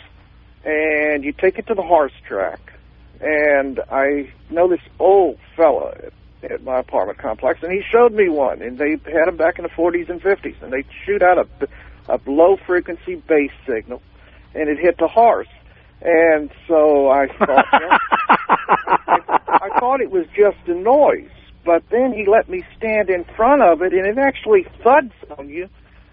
and you take it to the horse track. And I know this old fella at, at my apartment complex, and he showed me one, and they had them back in the forties and fifties, and they shoot out a, a low-frequency bass signal, and it hit the horse. And so I thought, well, I, I thought it was just a noise, but then he let me stand in front of it, and it actually thuds on you,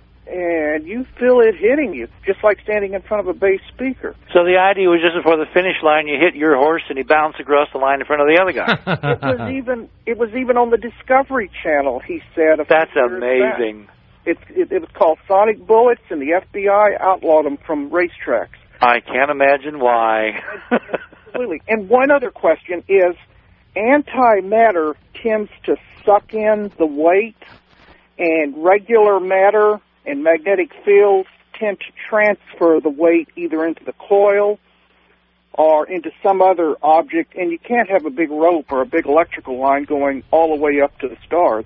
and you feel it hitting you, just like standing in front of a bass speaker.
So the idea was just before the finish line, you hit your horse and he bounced across the line in front of the other guy.
it was even it was even on the Discovery Channel, he said.
That's amazing.
It's, it, it was called Sonic Bullets, and the F B I outlawed them from racetracks.
I can't imagine why.
Absolutely. And one other question is, antimatter tends to suck in the weight, and regular matter and magnetic fields tend to transfer the weight either into the coil or into some other object, and you can't have a big rope or a big electrical line going all the way up to the stars.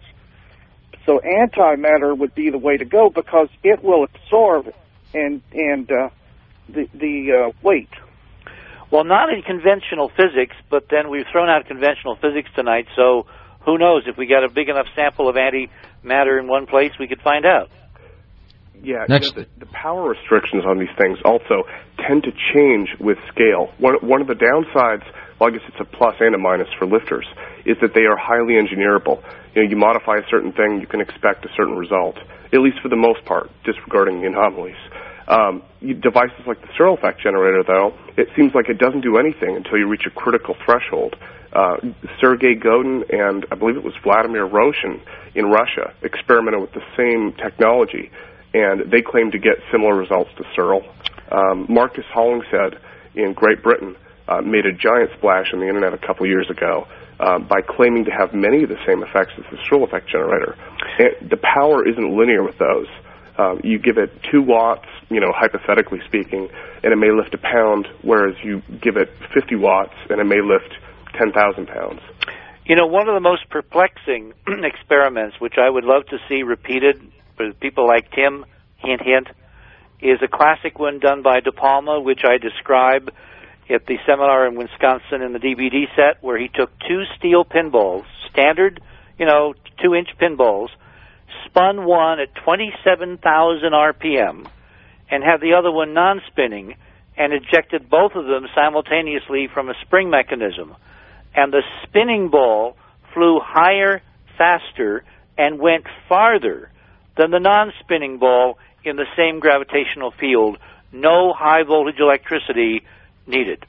So antimatter would be the way to go because it will absorb and and uh, the the uh, weight.
Well, not in conventional physics, but then we've thrown out conventional physics tonight, so who knows? If we got a big enough sample of antimatter in one place, we could find out.
Yeah, you know, the, the power restrictions on these things also tend to change with scale. One, one of the downsides, well, I guess it's a plus and a minus for lifters, is that they are highly engineerable. You know, you modify a certain thing, you can expect a certain result, at least for the most part, disregarding the anomalies. Um, you, devices like the Searle effect generator, though, it seems like it doesn't do anything until you reach a critical threshold. Uh, Sergei Godin and I believe it was Vladimir Roshin in Russia experimented with the same technology, and they claimed to get similar results to Searle. Um, Marcus Hollingshead in Great Britain uh, made a giant splash on the Internet a couple years ago uh, by claiming to have many of the same effects as the Searle effect generator. And the power isn't linear with those. Uh, you give it two watts, you know, hypothetically speaking, and it may lift a pound, whereas you give it fifty watts and it may lift ten thousand pounds.
You know, one of the most perplexing experiments, which I would love to see repeated for people like Tim, hint, hint, is a classic one done by De Palma, which I describe at the seminar in Wisconsin in the D V D set, where he took two steel pinballs, standard, you know, two-inch pinballs, spun one at twenty-seven thousand R P M, and had the other one non-spinning, and ejected both of them simultaneously from a spring mechanism. And the spinning ball flew higher, faster, and went farther than the non-spinning ball in the same gravitational field. No high-voltage electricity needed.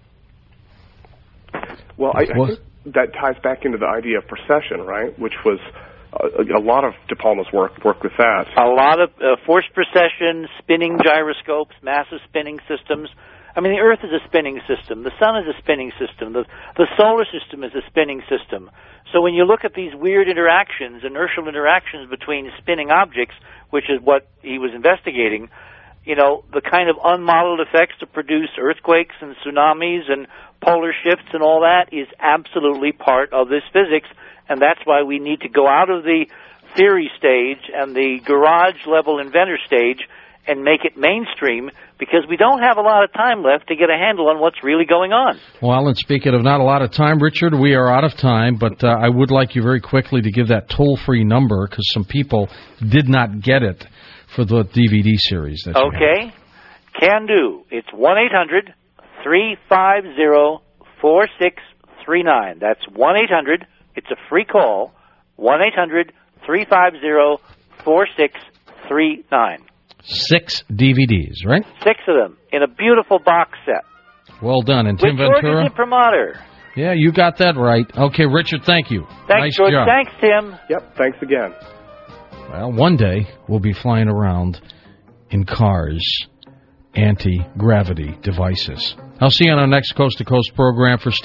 Well, I, I think that ties back into the idea of precession, right? Which was a, a lot of De Palma's work worked with that.
A lot of uh, forced precession, spinning gyroscopes, massive spinning systems. I mean, the Earth is a spinning system. The Sun is a spinning system. The, the solar system is a spinning system. So when you look at these weird interactions, inertial interactions between spinning objects, which is what he was investigating, you know, the kind of unmodeled effects to produce earthquakes and tsunamis and polar shifts and all that is absolutely part of this physics, and that's why we need to go out of the theory stage and the garage-level inventor stage and make it mainstream, because we don't have a lot of time left to get a handle on what's really going on.
Well, and speaking of not a lot of time, Richard, we are out of time, but uh, I would like you very quickly to give that toll-free number, because some people did not get it for the D V D series. That
okay. Can do. It's one eight hundred three five zero four six three nine. That's one eight hundred. It's a free call. one eight hundred three five zero four six three nine.
Six D V Ds, right?
Six of them in a beautiful box set.
Well done. And Tim
With
Ventura?
George's imprimatur.
Yeah, you got that right. Okay, Richard, thank you.
Thanks,
nice
George.
job.
Thanks, Tim.
Yep, thanks again.
Well, one day we'll be flying around in cars, anti-gravity devices. I'll see you on our next Coast to Coast program. For